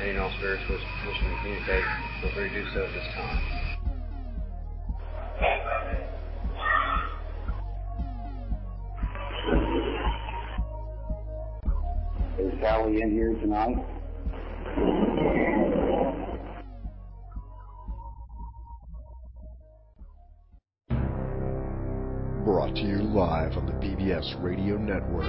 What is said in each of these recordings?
Any and all spirits wishing to communicate, feel free to do so at this time. Is Sally in here tonight? Brought to you live on the BBS Radio Network.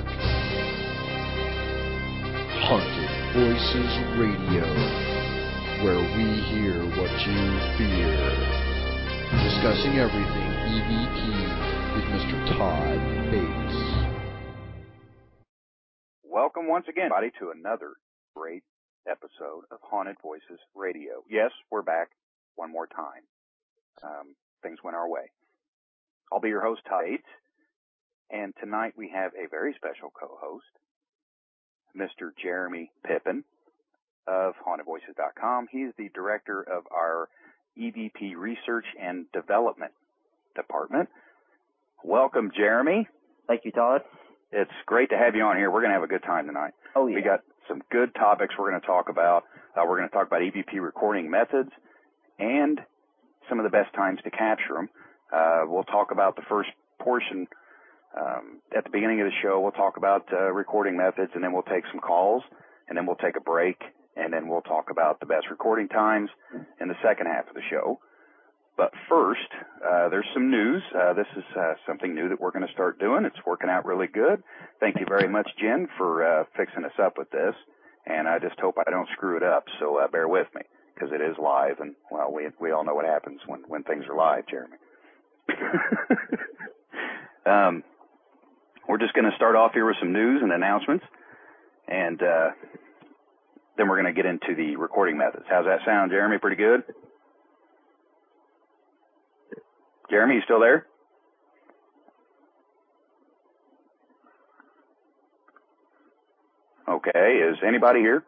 Haunted Voices Radio, where we hear what you fear. Discussing everything EVP with Mr. Todd Bates. Welcome once again, everybody, to another great episode of Haunted Voices Radio. Yes, we're back one more time. Things went our way. I'll be your host, Todd Bates, and tonight we have a very special co-host, Mr. Jeremy Pippin of HauntedVoices.com. He's the director of our EVP Research and Development Department. Welcome, Jeremy. Thank you, Todd. It's great to have you on here. We're going to have a good time tonight. Oh, yeah. We got some good topics we're going to talk about. We're going to talk about EVP recording methods and some of the best times to capture them. We'll talk about the first portion at the beginning of the show. We'll talk about recording methods, and then we'll take some calls, and then we'll take a break, and then we'll talk about the best recording times in the second half of the show. But first, there's some news. This is something new that we're going to start doing. It's working out really good. Thank you very much, Jen, for fixing us up with this, and I just hope I don't screw it up, so bear with me, because it is live, and, well, we all know what happens when things are live, Jeremy. We're just going to start off here with some news and announcements, and then we're going to get into the recording methods. How's that sound, Jeremy? Pretty good? Jeremy, you still there? Okay, is anybody here?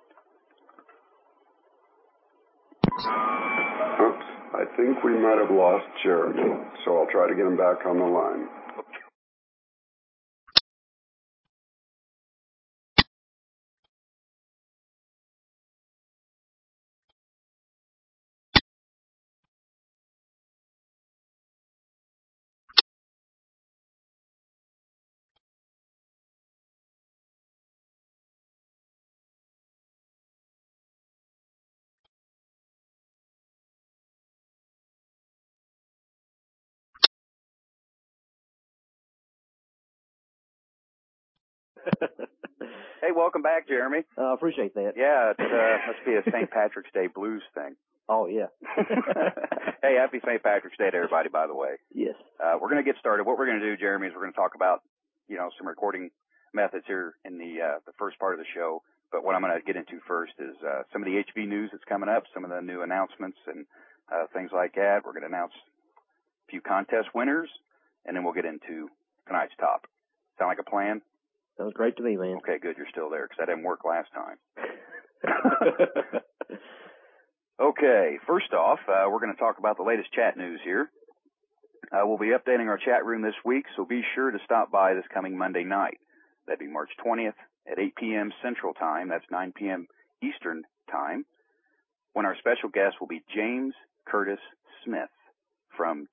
Oops, I think we might have lost Jeremy, so I'll try to get him back on the line. Hey, welcome back, Jeremy. I appreciate that. Yeah, it must be a St. Patrick's Day blues thing. Oh, yeah. Hey, happy St. Patrick's Day to everybody, by the way. Yes. We're going to get started. What we're going to do, Jeremy, is we're going to talk about, some recording methods here in the first part of the show. But what I'm going to get into first is some of the HV news that's coming up, some of the new announcements and things like that. We're going to announce a few contest winners, and then we'll get into tonight's topic. Sound like a plan? Sounds great to me, man. Okay, good. You're still there, because that didn't work last time. Okay, first off, we're going to talk about the latest chat news here. We'll be updating our chat room this week, so be sure to stop by this coming Monday night. That'd be March 20th at 8 p.m. Central Time. That's 9 p.m. Eastern Time, when our special guest will be James Curtis Smith from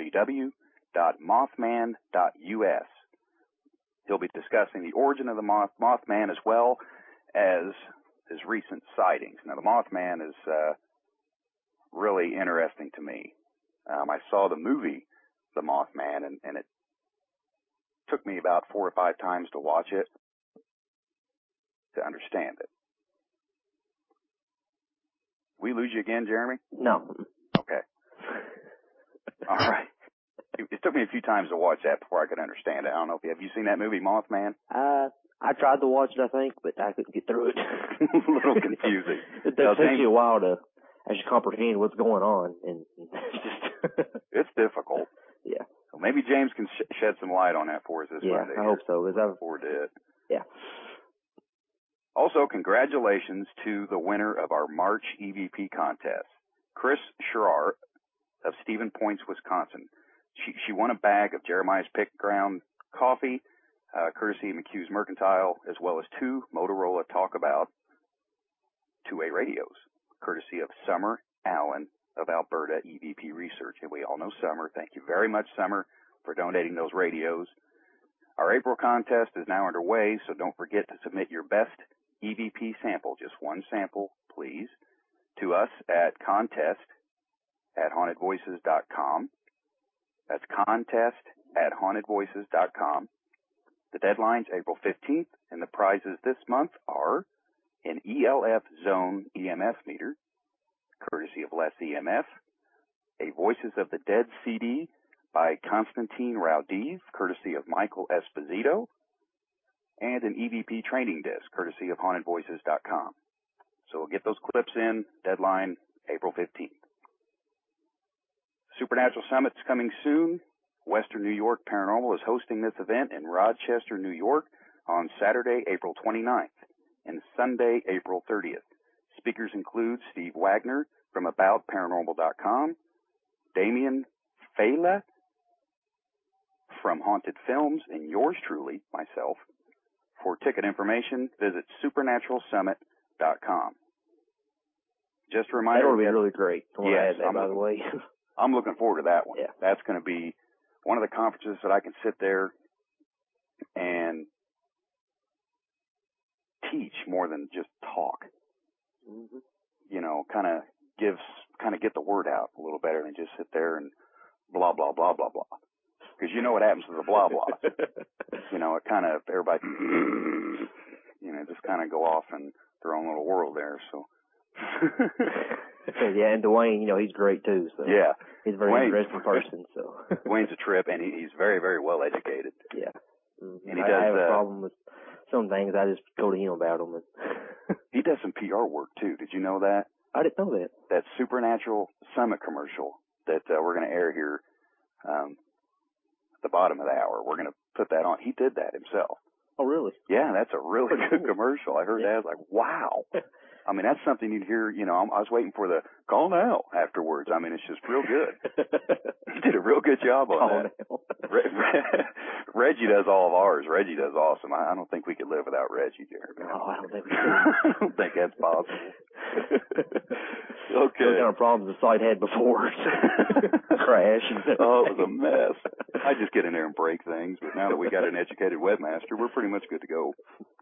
www.mothman.us. He'll be discussing the origin of the Mothman as well as his recent sightings. Now, the Mothman is really interesting to me. I saw the movie The Mothman, and it took me about 4 or 5 times to watch it to understand it. We lose you again, Jeremy? No. Okay. All right. It took me a few times to watch that before I could understand it. I don't know if have you seen that movie, Mothman? I tried to watch it, I think, but I couldn't get through it. A little confusing. It does take you a while to actually comprehend what's going on, and it's just it's difficult. Yeah. So maybe James can shed some light on that for us this Monday. Yeah, I hope so. Before did. Yeah. Also, congratulations to the winner of our March EVP contest, Chris Sherrar of Stevens Point, Wisconsin. She won a bag of Jeremiah's Pick Ground coffee, courtesy of McHugh's Mercantile, as well as 2 Motorola Talkabout two-way radios, courtesy of Summer Allen of Alberta EVP Research. And we all know Summer. Thank you very much, Summer, for donating those radios. Our April contest is now underway, so don't forget to submit your best EVP sample, just one sample, please, to us at contest@hauntedvoices.com. That's contest@hauntedvoices.com. The deadline's April 15th, and the prizes this month are an ELF Zone EMF meter, courtesy of Les EMF, a Voices of the Dead CD by Konstantin Raudiv, courtesy of Michael Esposito, and an EVP training disc, courtesy of hauntedvoices.com. So we'll get those clips in, deadline April 15th. Supernatural Summit's coming soon. Western New York Paranormal is hosting this event in Rochester, New York on Saturday, April 29th and Sunday, April 30th. Speakers include Steve Wagner from AboutParanormal.com, Damien Fela from Haunted Films, and yours truly, myself. For ticket information, visit supernaturalsummit.com. Just a reminder. That would be really great. Yes, by the way. I'm looking forward to that one. Yeah. That's going to be one of the conferences that I can sit there and teach more than just talk. Mm-hmm. You know, kind of get the word out a little better than just sit there and blah, blah, blah, blah, blah. Because you know what happens to the blah, blah. You know, it kind of, everybody, you know, just kind of go off in their own little world there, so. Yeah, and Dwayne, you know, he's great too. So yeah. He's a very interesting person, so. Dwayne's a trip, and he's very, very well educated. Yeah. Mm-hmm. And he I have a problem with some things. I just go to him about them. And he does some PR work too. Did you know that? I didn't know that. That Supernatural Summit commercial that we're going to air here at the bottom of the hour. We're going to put that on. He did that himself. Oh, really? Yeah, that's a really good commercial. I heard that. I was like, wow. I mean, that's something you'd hear, you know, I was waiting for the call now afterwards. I mean, it's just real good. He did a real good job on that. Reggie does all of ours. Reggie does awesome. I don't think we could live without Reggie, Jeremy. No, I don't think we I don't think that's possible. Okay. What kind of problems the site had before? Crash. Oh, it was a mess. I just get in there and break things, but now that we got an educated webmaster, we're pretty much good to go.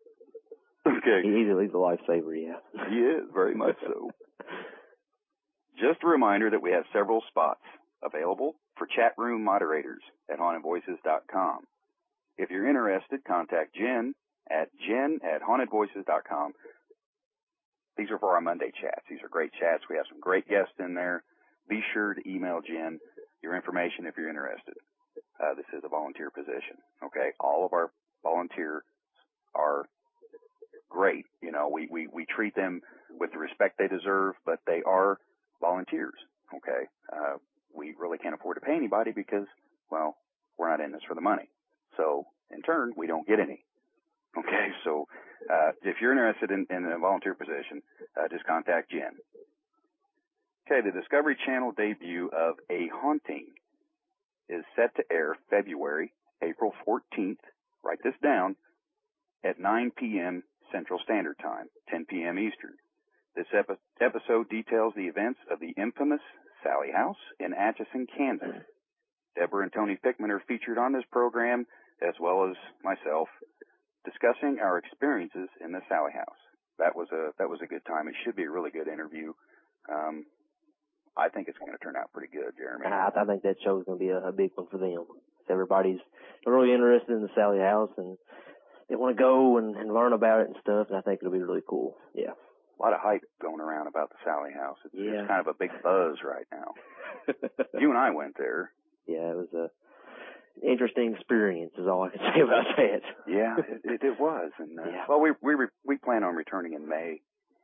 Okay. He's a lifesaver, yeah. He is, very much so. Just a reminder that we have several spots available for chat room moderators at hauntedvoices.com. If you're interested, contact Jen at hauntedvoices.com. These are for our Monday chats. These are great chats. We have some great guests in there. Be sure to email Jen your information if you're interested. This is a volunteer position, okay? All of our volunteers are great. You know, we treat them with the respect they deserve, but they are volunteers, okay? We really can't afford to pay anybody because, well, we're not in this for the money. So, in turn, we don't get any. Okay, so if you're interested in a volunteer position, just contact Jen. Okay, the Discovery Channel debut of A Haunting is set to air April 14th. Write this down, at 9 p.m. Central Standard Time, 10 p.m. Eastern. This episode details the events of the infamous Sally House in Atchison, Kansas. Deborah and Tony Pickman are featured on this program, as well as myself, discussing our experiences in the Sally House. That was a good time. It should be a really good interview. I think it's going to turn out pretty good, Jeremy. I think that show's going to be a big one for them. Everybody's really interested in the Sally House, and they want to go and learn about it and stuff, and I think it'll be really cool. Yeah. A lot of hype going around about the Sally House. It's kind of a big buzz right now. You and I went there. Yeah, it was an interesting experience is all I can say about that. Yeah, it was. And well, we plan on returning in May.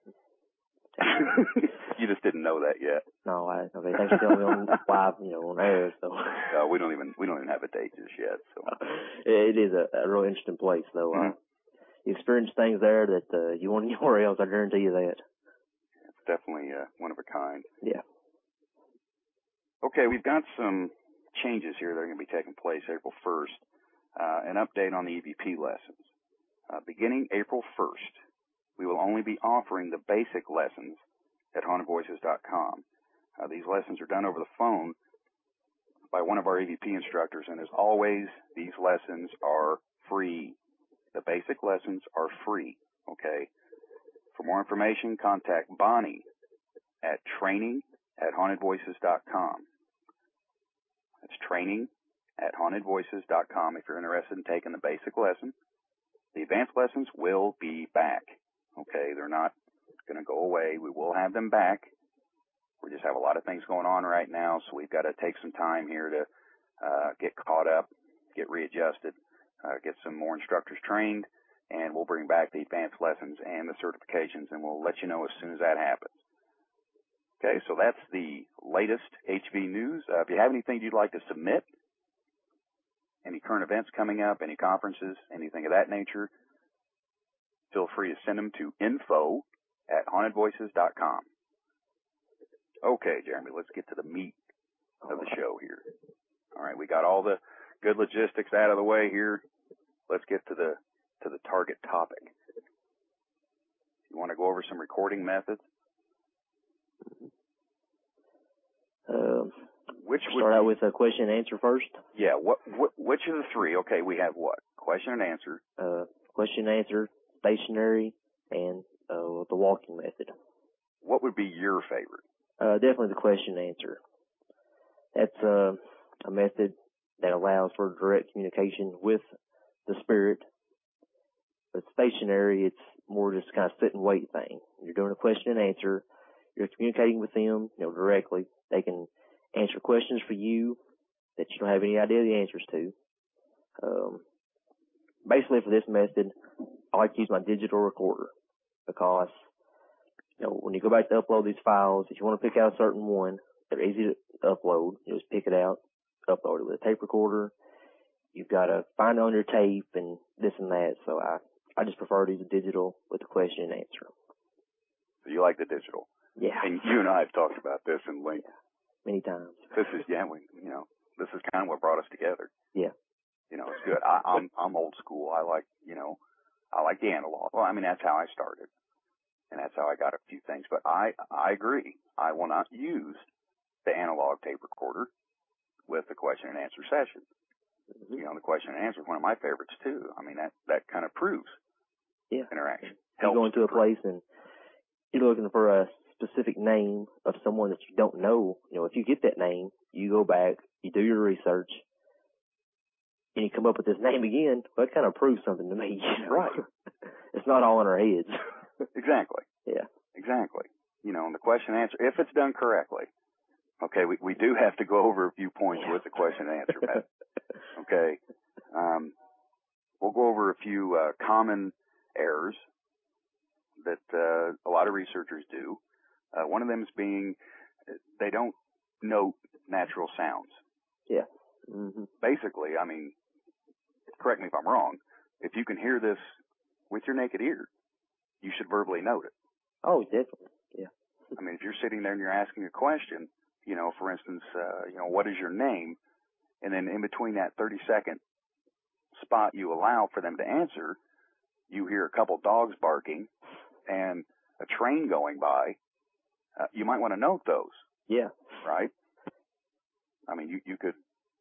You just didn't know that yet. No, okay. Thanks for telling me on live, on air. So we don't even have a date just yet. So it is a real interesting place, though. Mm-hmm. You experience things there that you won't anywhere else. I guarantee you that. It's definitely one of a kind. Yeah. Okay, we've got some changes here that are going to be taking place April 1st. An update on the EVP lessons. Beginning April 1st, we will only be offering the basic lessons at hauntedvoices.com. These lessons are done over the phone by one of our EVP instructors, and as always, these lessons are free. The basic lessons are free, okay? For more information, contact Bonnie at training@hauntedvoices.com. That's training@hauntedvoices.com if you're interested in taking the basic lesson. The advanced lessons will be back, okay? They're not going to go away. We will have them back. We just have a lot of things going on right now, so we've got to take some time here to get caught up, get readjusted, get some more instructors trained, and we'll bring back the advanced lessons and the certifications, and we'll let you know as soon as that happens. Okay, so that's the latest HV news. If you have anything you'd like to submit, any current events coming up, any conferences, anything of that nature, feel free to send them to info@hauntedvoices.com. Okay, Jeremy, let's get to the meat of the show here. All right, we got all the good logistics out of the way here. Let's get to the target topic. You want to go over some recording methods? Start out with a question and answer first. Yeah. Which of the three? Okay, we have what? Question and answer. Question and answer, stationary, and the walking method. What would be your favorite? Definitely the question and answer. That's a method that allows for direct communication with the spirit. But stationary, it's more just kind of sit and wait thing. You're doing a question and answer. You're communicating with them, directly. They can answer questions for you that you don't have any idea the answers to. Basically, for this method, I like to use my digital recorder because, when you go back to upload these files, if you want to pick out a certain one, they're easy to upload. You just pick it out, upload it with a tape recorder. You've got to find it on your tape and this and that. So I just prefer to use a digital with the question and answer. So you like the digital? Yeah. And you and I have talked about this in length. Many times. This is this is kind of what brought us together. Yeah. It's good. I'm old school. I like the analog. Well, that's how I started, and that's how I got a few things. But I agree. I will not use the analog tape recorder with the question and answer session. Mm-hmm. The question and answer is one of my favorites too. That kind of proves interaction. You go into a place and you're looking for a specific name of someone that you don't know. If you get that name, you go back, you do your research, and you come up with this name again. Well, that kind of proves something to me. Right. It's not all in our heads. Exactly. Yeah. Exactly. The question and answer, if it's done correctly. Okay, we do have to go over a few points with the question and answer method. Okay. We'll go over a few common errors that a lot of researchers do. One of them is being they don't note natural sounds. Yeah. Mm-hmm. Basically, correct me if I'm wrong, if you can hear this with your naked ear, you should verbally note it. Oh, definitely. Yeah. If you're sitting there and you're asking a question, for instance, what is your name? And then in between that 30-second spot you allow for them to answer, you hear a couple dogs barking and a train going by. You might want to note those. Yeah. Right? You could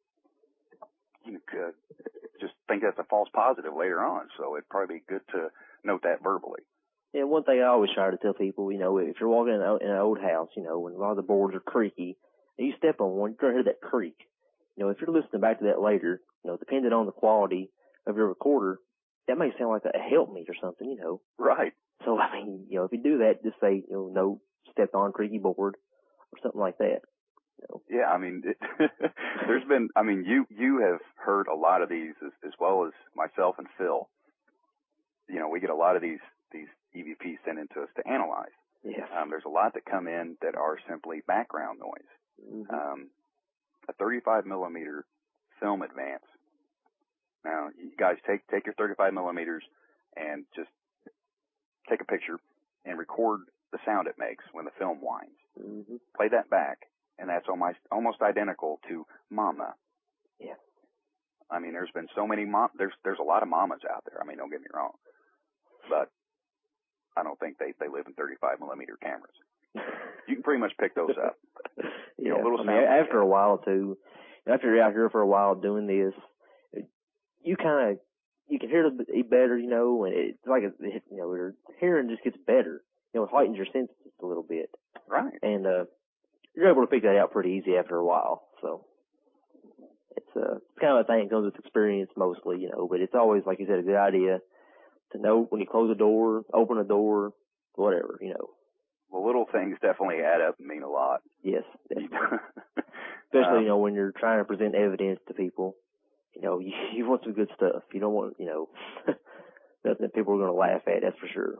just think that's a false positive later on. So it'd probably be good to note that verbally. Yeah, one thing I always try to tell people, if you're walking in an old house, when a lot of the boards are creaky, and you step on one, you're going to hear that creak. If you're listening back to that later, depending on the quality of your recorder, that may sound like a helpmeet or something, Right. So, if you do that, just say, no, stepped on creaky board or something like that. Yeah, there's been, you have heard a lot of these as well as myself and Phil. We get a lot of these EVPs sent in to us to analyze. Yes. There's a lot that come in that are simply background noise. Mm-hmm. A 35 millimeter film advance. Now, you guys take your 35 millimeters and just take a picture and record the sound it makes when the film winds. Mm-hmm. Play that back, and that's almost identical to mama. Yeah. There's been so many there's a lot of mamas out there. Don't get me wrong, but I don't think they live in 35 millimeter cameras. You can pretty much pick those up. You know, little after a while too, after you're out here for a while doing this, you can hear it better, you know, and it's like, you know, your hearing just gets better. You know, it heightens your senses a little bit. Right. And, you're able to pick that out pretty easy after a while. So it's kind of a thing that comes with experience mostly, you know, but it's always, like you said, a good idea to know when you close a door, open a door, whatever, you know. Well, little things definitely add up and mean a lot. Yes, definitely. Especially, you know, when you're trying to present evidence to people, you know, you want some good stuff. You don't want, you know, nothing that people are going to laugh at, that's for sure.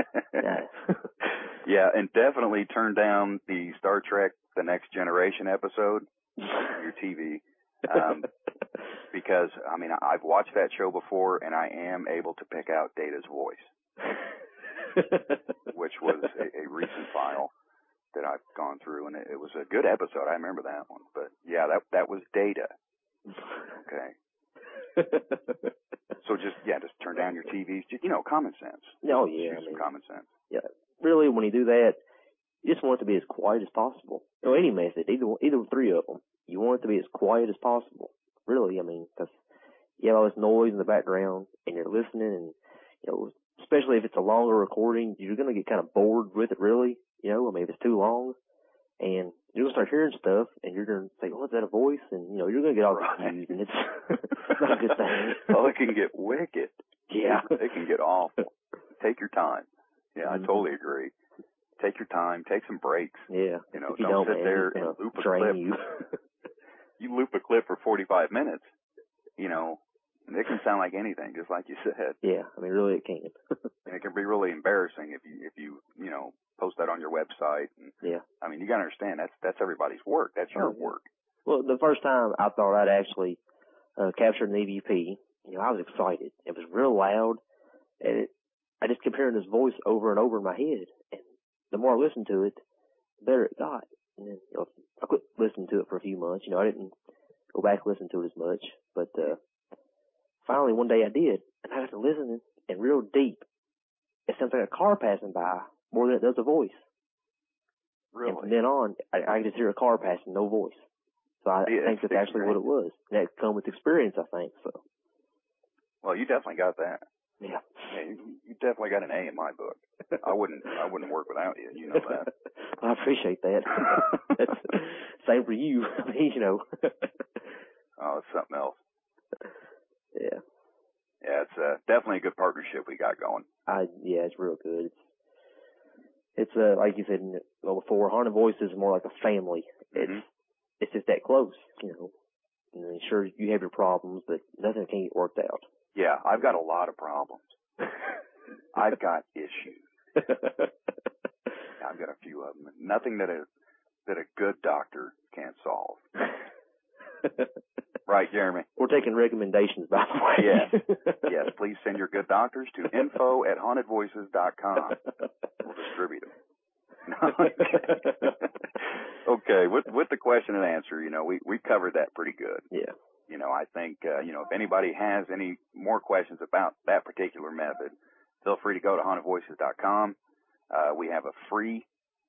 Yeah, and definitely turn down the Star Trek The Next Generation episode on your TV. Because, I mean, I've watched that show before, and I am able to pick out Data's voice, which was a recent file that I've gone through, and it was a good episode. I remember that one. But, yeah, that was Data. Okay. So just turn down your TVs. Just, you know, common sense. Oh, yeah. Use some common sense. Yeah. Really, when you do that, you just want it to be as quiet as possible. You know, any method, either three of them, you want it to be as quiet as possible. Really, I mean, because you have all this noise in the background, and you're listening, and, you know, especially if it's a longer recording, you're going to get kind of bored with it, really. You know, I mean, if it's too long, and you're going to start hearing stuff, and you're going to say, oh, is that a voice? And, you know, you're going to get all confused, and it's not a good thing. Oh, it can get wicked. Yeah. It can get awful. Take your time. Yeah, I totally agree. Take your time. Take some breaks. Yeah. You know, don't sit there and loop a clip. You loop a clip for 45 minutes, you know, and it can sound like anything, just like you said. Yeah, I mean, really it can. And it can be really embarrassing if you know, post that on your website. And, yeah. I mean, you got to understand, that's everybody's work. That's your work. Well, the first time I thought I'd actually captured an EVP, you know, I was excited. It was real loud, and I just kept hearing this voice over and over in my head. And the more I listened to it, the better it got. And then, you know, I quit listening to it for a few months. You know, I didn't go back and listen to it as much. But finally, one day I did, and I got to listening, and real deep, it sounds like a car passing by more than it does a voice. Really? And from then on, I just hear a car passing, no voice. So I think that's actually what it was. And that come with experience, I think. So. Well, you definitely got that. Yeah. You definitely got an A in my book. I wouldn't work without you. You know that. I appreciate that. That's same for you. I mean, you know. Oh, it's something else. Yeah. Yeah, it's definitely a good partnership we got going. Yeah, it's real good. It's like you said before, Haunted Voices is more like a family. It's just that close, you know. And sure, you have your problems, but nothing can get worked out. Yeah, I've got a lot of problems. I've got issues. I've got a few of them. Nothing that a good doctor can't solve. Right, Jeremy? We're taking recommendations, by the way. Yes, please send your good doctors to info@hauntedvoices.com. We'll distribute them. Okay, with the question and answer, you know, we covered that pretty good. Yeah. You know, I think, you know, if anybody has any more questions about that particular method, feel free to go to hauntedvoices.com. We have a free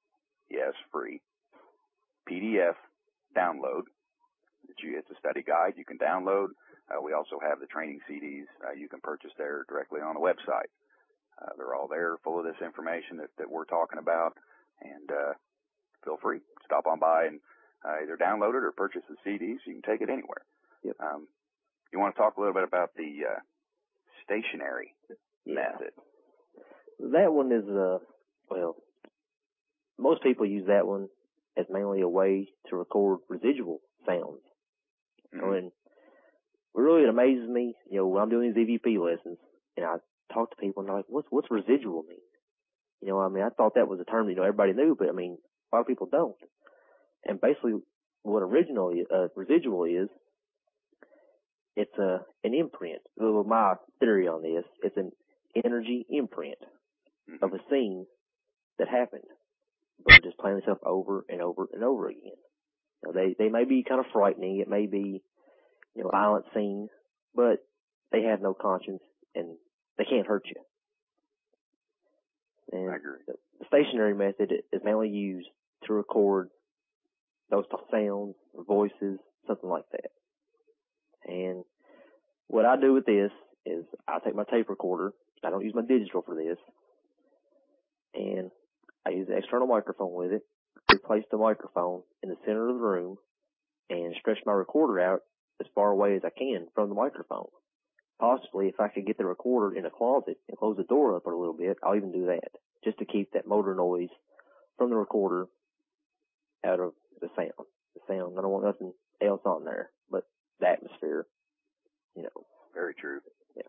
PDF download. It's a study guide you can download. We also have the training CDs you can purchase there directly on the website. They're all there, full of this information that we're talking about. And feel free, stop on by and either download it or purchase the CDs. You can take it anywhere. Yep. You want to talk a little bit about the stationary method? That one is, well, most people use that one as mainly a way to record residual sounds. Mm-hmm. And really, it amazes me, you know, when I'm doing these EVP lessons, and I talk to people, and they're like, what's residual mean? You know, I mean, I thought that was a term that, you know, everybody knew, but, I mean, a lot of people don't. And basically, what residual is, it's an imprint. Well, my theory on this, it's an energy imprint of a scene that happened, but just playing itself over and over and over again. You know, they may be kind of frightening. It may be, you know, violent scenes, but they have no conscience and they can't hurt you. And I agree. The stationary method is mainly used to record those sounds, voices, something like that. And what I do with this is I take my tape recorder. I don't use my digital for this. And I use an external microphone with it, replace the microphone in the center of the room, and stretch my recorder out as far away as I can from the microphone. Possibly, if I could get the recorder in a closet and close the door up a little bit, I'll even do that, just to keep that motor noise from the recorder out of the sound. I don't want nothing else on there but the atmosphere, you know. Very true. Yeah.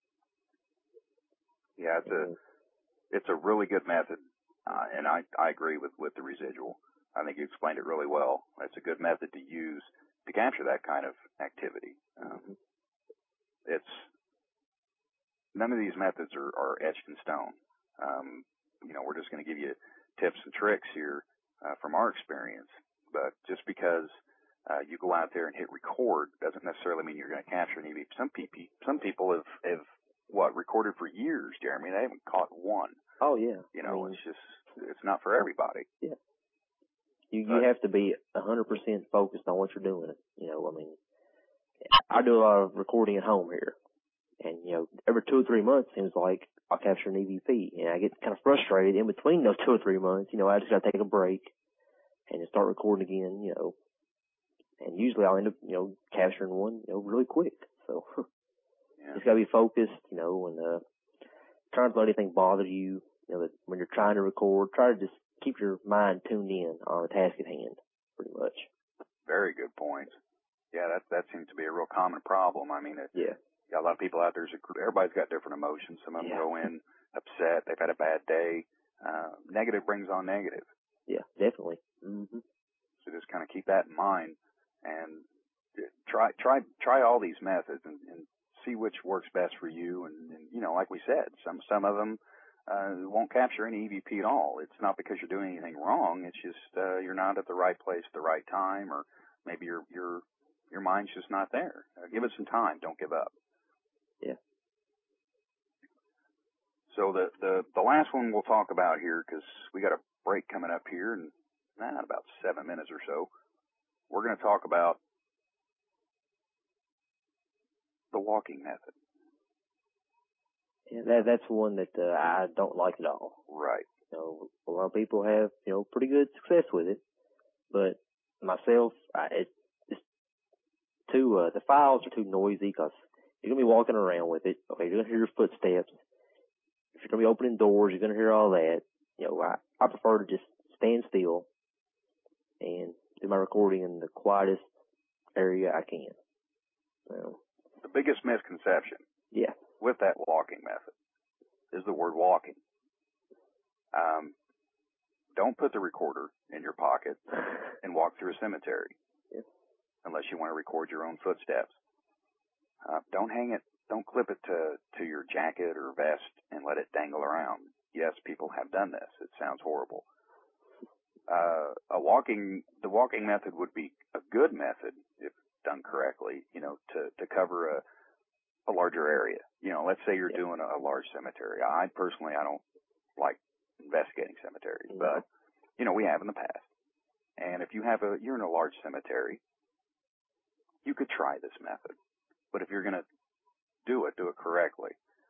Yeah, it's a really good method, and I agree with the residual. I think you explained it really well. It's a good method to use to capture that kind of activity. It's none of these methods are etched in stone. You know, we're just going to give you tips and tricks here from our experience. But just because you go out there and hit record doesn't necessarily mean you're going to capture an EVP. Some people have recorded for years, Jeremy. They haven't caught one. Oh yeah. You know, it's not for everybody. Yeah. You have to be 100% focused on what you're doing. You know, I mean, I do a lot of recording at home here, and you know, every 2 or 3 months seems like I'll capture an EVP, and I get kind of frustrated in between those 2 or 3 months. You know, I just got to take a break and just start recording again. You know, and usually I'll end up, you know, capturing one, you know, really quick. So just got to be focused, you know, and try not to let anything bother you. You know, that when you're trying to record, try to just keep your mind tuned in on the task at hand, pretty much. Very good points. Yeah, that seems to be a real common problem. I mean, got a lot of people out there. Everybody's got different emotions. Some of them go in upset. They've had a bad day. Negative brings on negative. Yeah, definitely. Mm-hmm. So just kind of keep that in mind and try all these methods and see which works best for you. And you know, like we said, some of them won't capture any EVP at all. It's not because you're doing anything wrong. It's just you're not at the right place at the right time, or maybe your mind's just not there. Give it some time. Don't give up. Yeah. So the last one we'll talk about here, because we got a break coming up here in about 7 minutes or so. We're going to talk about the walking method. Yeah, that's one that I don't like at all. Right. You know, a lot of people have, you know, pretty good success with it, but myself, the files are too noisy because you're going to be walking around with it. Okay, you're going to hear your footsteps. If you're going to be opening doors, you're going to hear all that. You know, I prefer to just stand still and do my recording in the quietest area I can. The biggest misconception with that walking method is the word walking. Don't put the recorder in your pocket and walk through a cemetery unless you want to record your own footsteps. Don't hang it, don't clip it to your jacket or vest and let it dangle around. Yes, people have done this. It sounds horrible. The walking method would be a good method if done correctly, you know, to cover a larger area. You know, let's say you're doing a large cemetery. I don't like investigating cemeteries, but you know, we have in the past. And if you're in a large cemetery, you could try this method. But if you're going to do it correctly.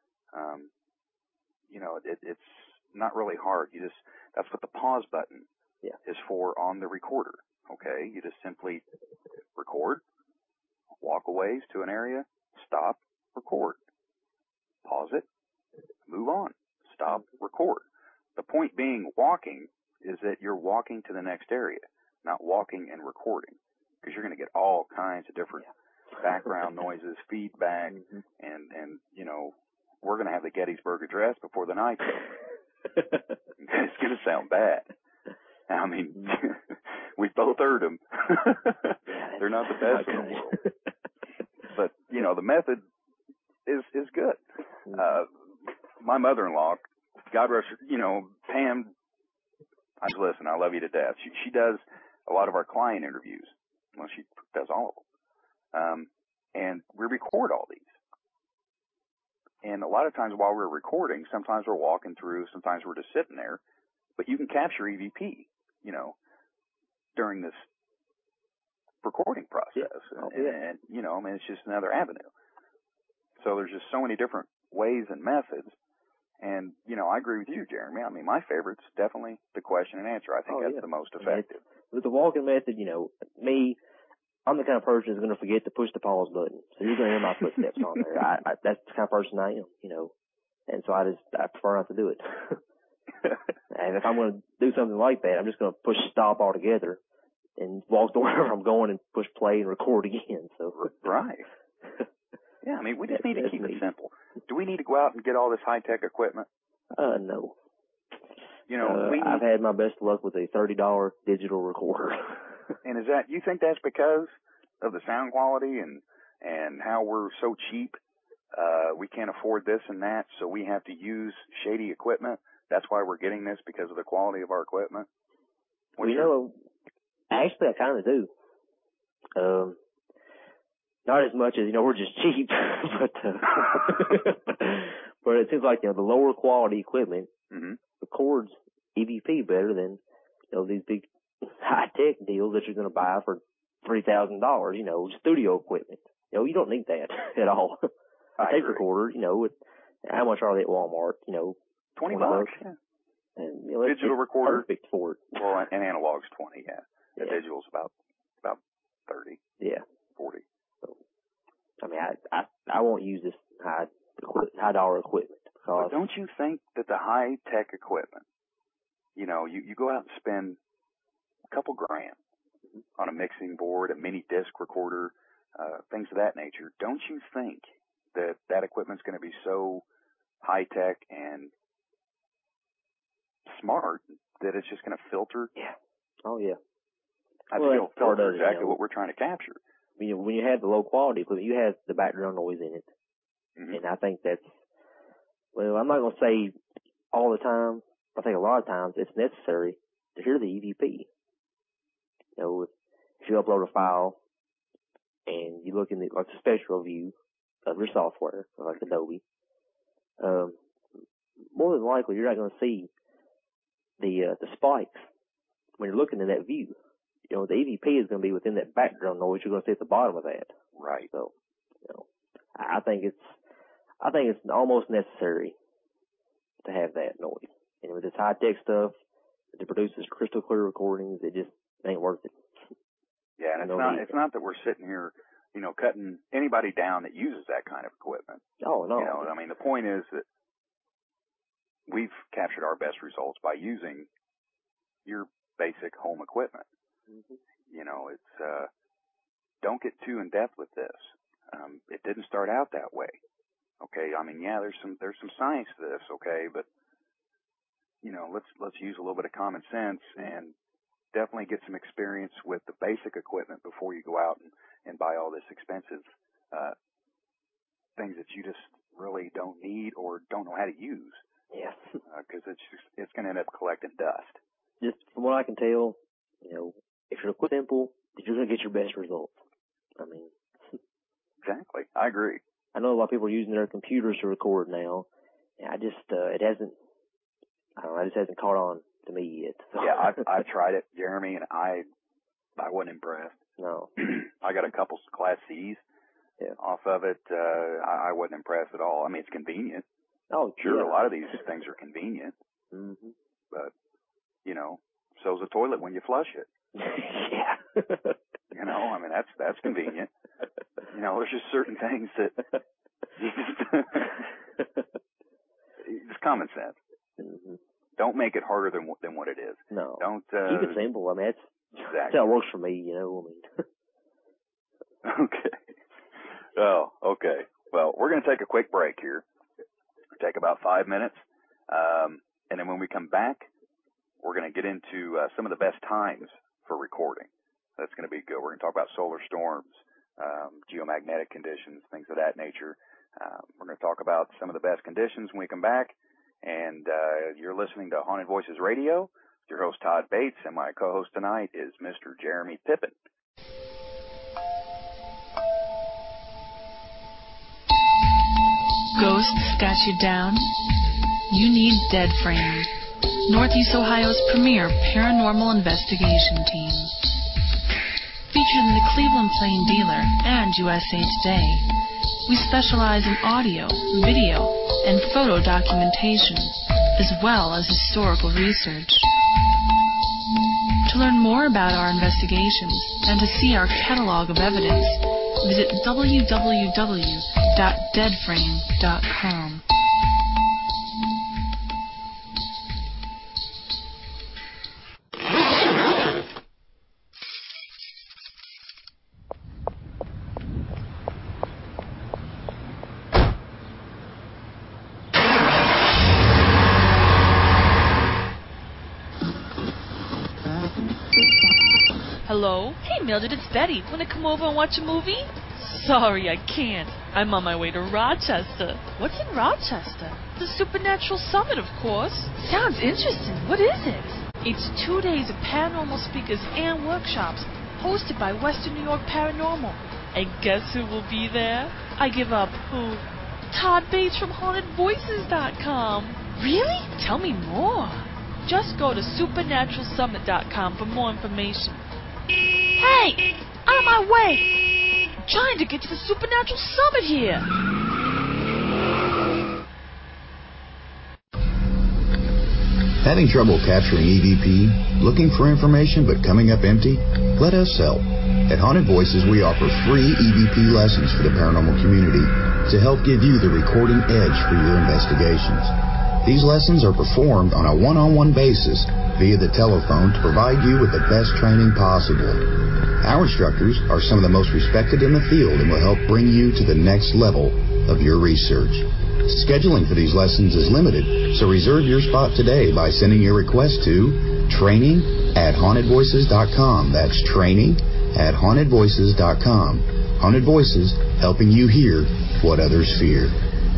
You know, it's not really hard. That's what the pause button is for on the recorder. Okay, you just simply record, walk a ways to an area, stop, record, pause it, move on, stop, record. The point being, walking is that you're walking to the next area, not walking and recording, because you're going to get all kinds of different background noises, feedback, and you know, we're going to have the Gettysburg Address before the night's over. It's going to sound bad. I mean, we both heard them. They're not the best in the world. But, you know, the method is good. My mother-in-law, God rest her, you know, Pam, listen, I love you to death. She does a lot of our client interviews. Well, she does all of them. And we record all these. And a lot of times while we're recording, sometimes we're walking through, sometimes we're just sitting there, but you can capture EVP, you know, during this recording process. And, you know, I mean, it's just another avenue. So there's just so many different ways and methods. And, you know, I agree with you, Jeremy. I mean, my favorite's definitely the question and answer. I think that's the most effective. With the walking method, you know, me, I'm the kind of person who's going to forget to push the pause button. So you're going to hear my footsteps on there. That's the kind of person I am, you know. And so I prefer not to do it. And if I'm going to do something like that, I'm just going to push stop altogether and walk to wherever I'm going and push play and record again. So right. Yeah, I mean, we just need to keep it simple. Do we need to go out and get all this high-tech equipment? No. You know, I've had my best luck with a $30 digital recorder. And is that, you think that's because of the sound quality and how we're so cheap? We can't afford this and that, so we have to use shady equipment. That's why we're getting this, because of the quality of our equipment. Actually, I kind of do. Not as much as, you know, we're just cheap, but it seems like, you know, the lower quality equipment records EVP better than, you know, these big high-tech deals that you're going to buy for $3,000, you know, studio equipment. You know, you don't need that at all. A tape recorder, you know, how much are they at Walmart? You know, $20. Yeah. And, you know, digital recorder. Perfect for it. Well, and analog's 20, yeah. The digital's about 30. Yeah. 40. So, I mean, I won't use this high dollar equipment. But don't you think that the high-tech equipment, you know, you go out and spend a couple grand on a mixing board, a mini disc recorder, things of that nature. Don't you think that equipment's going to be so high-tech and smart that it's just going to filter? Yeah. Oh, yeah. I feel filter exactly what we're trying to capture. When you have the low-quality equipment, you have the background noise in it. And I think that's, well, I'm not going to say all the time. I think a lot of times it's necessary to hear the EVP. You know, if you upload a file and you look in the spectral view of your software, like Adobe, more than likely you're not going to see the spikes when you're looking in that view. You know, the EVP is going to be within that background noise. You're going to see at the bottom of that. Right. So, you know, I think it's almost necessary to have that noise. And with this high-tech stuff that produces crystal clear recordings, it just ain't worth it. Yeah, and it's not that we're sitting here, you know, cutting anybody down that uses that kind of equipment. Oh, no. You know, I mean, the point is that we've captured our best results by using your basic home equipment. You know, it's, don't get too in depth with this. It didn't start out that way. Okay. I mean, yeah, there's some science to this. Okay. But, you know, let's use a little bit of common sense and definitely get some experience with the basic equipment before you go out and buy all this expensive, things that you just really don't need or don't know how to use. Yeah. Cause it's going to end up collecting dust. Just from what I can tell, you know, if you're simple, you're going to get your best results. I mean. Exactly. I agree. I know a lot of people are using their computers to record now. And I just, it just hasn't caught on to me yet. So. Yeah, I've tried it, Jeremy, and I wasn't impressed. No. I got a couple Class C's off of it. I wasn't impressed at all. I mean, it's convenient. Oh, sure. Yeah. A lot of these things are convenient. But, you know, so's a toilet when you flush it. Yeah. You know, I mean, that's convenient. You know, there's just certain things that it's common sense. Don't make it harder than what it is. No. Don't keep it simple. I mean, that's how it works for me. You know, I mean. Okay. Oh, okay. Well, we're going to take a quick break here. Take about 5 minutes, and then when we come back, we're going to get into some of the best times for recording. That's going to be good. We're going to talk about solar storms, geomagnetic conditions, things of that nature. We're going to talk about some of the best conditions when we come back. And you're listening to Haunted Voices Radio. Your host, Todd Bates, and my co-host tonight is Mr. Jeremy Pippin. Ghosts got you down? You need Dead Frame, Northeast Ohio's premier paranormal investigation team. Featured in the Cleveland Plain Dealer and USA Today, we specialize in audio, video, and photo documentation, as well as historical research. To learn more about our investigations and to see our catalog of evidence, visit www.deadframe.com. Hello? Hey, Mildred, it's Betty. Want to come over and watch a movie? Sorry, I can't. I'm on my way to Rochester. What's in Rochester? The Supernatural Summit, of course. Sounds interesting. What is it? It's 2 days of paranormal speakers and workshops hosted by Western New York Paranormal. And guess who will be there? I give up. Who? Todd Bates from HauntedVoices.com. Really? Tell me more. Just go to supernaturalsummit.com for more information. Hey! Out of my way! I'm trying to get to the Supernatural Summit here! Having trouble capturing EVP? Looking for information but coming up empty? Let us help. At Haunted Voices, we offer free EVP lessons for the paranormal community to help give you the recording edge for your investigations. These lessons are performed on a one-on-one basis via the telephone to provide you with the best training possible. Our instructors are some of the most respected in the field and will help bring you to the next level of your research. Scheduling for these lessons is limited, so reserve your spot today by sending your request to training@hauntedvoices.com. That's training@hauntedvoices.com. Haunted Voices, helping you hear what others fear.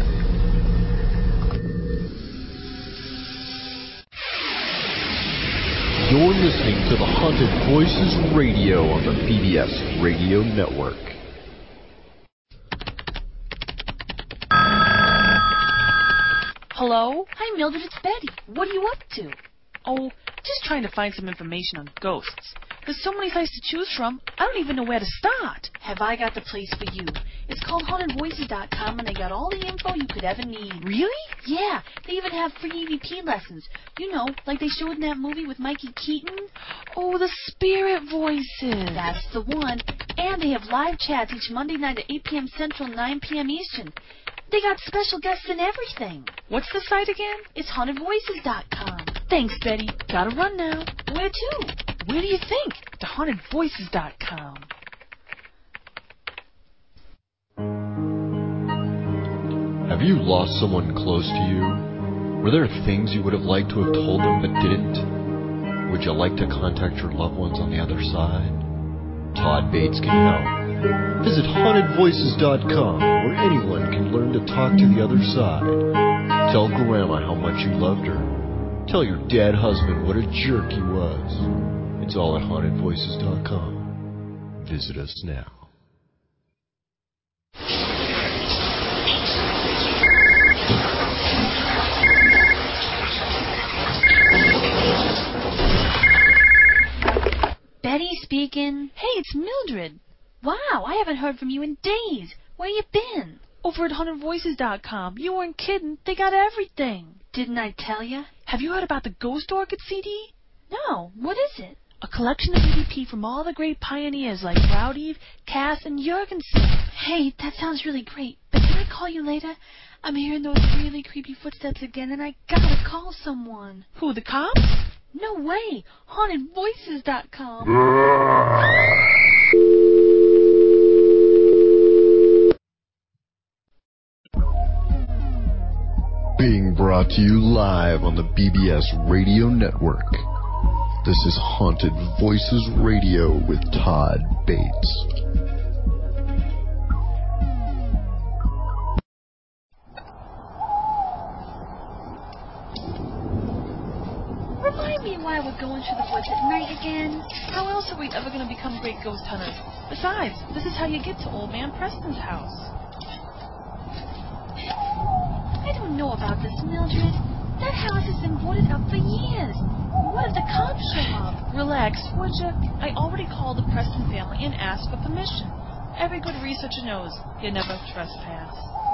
You're listening to the Haunted Voices Radio on the BBS Radio Network. Hello? Hi, Mildred, it's Betty. What are you up to? Oh, just trying to find some information on ghosts. There's so many sites to choose from, I don't even know where to start. Have I got the place for you? It's called HauntedVoices.com, and they got all the info you could ever need. Really? Yeah, they even have free EVP lessons. You know, like they showed in that movie with Mikey Keaton. Oh, the Spirit Voices. That's the one. And they have live chats each Monday night at 8 p.m. Central, 9 p.m. Eastern. They got special guests and everything. What's the site again? It's HauntedVoices.com. Thanks, Betty. Gotta run now. Where to? Where do you think? To HauntedVoices.com. Have you lost someone close to you? Were there things you would have liked to have told them but didn't? Would you like to contact your loved ones on the other side? Todd Bates can help. Visit HauntedVoices.com, where anyone can learn to talk to the other side. Tell Grandma how much you loved her. Tell your dead husband what a jerk he was. It's all at HauntedVoices.com. Visit us now. Betty speaking. Hey, it's Mildred. Wow, I haven't heard from you in days. Where you been? Over at HauntedVoices.com. You weren't kidding. They got everything. Didn't I tell you? Have you heard about the Ghost Orchid CD? No. What is it? A collection of EVP from all the great pioneers like Browdeeve, Cass, and Jorgensen. Hey, that sounds really great. But can I call you later? I'm hearing those really creepy footsteps again, and I gotta call someone. Who, the cops? No way. HauntedVoices.com. Being brought to you live on the BBS Radio Network. This is Haunted Voices Radio with Todd Bates. Remind me why we're going through the woods at night again. How else are we ever going to become great ghost hunters? Besides, this is how you get to Old Man Preston's house. don't know about this, Mildred. That house has been boarded up for years. What if the cops show up? Relax, would you? I already called the Preston family and asked for permission. Every good researcher knows you never trespass.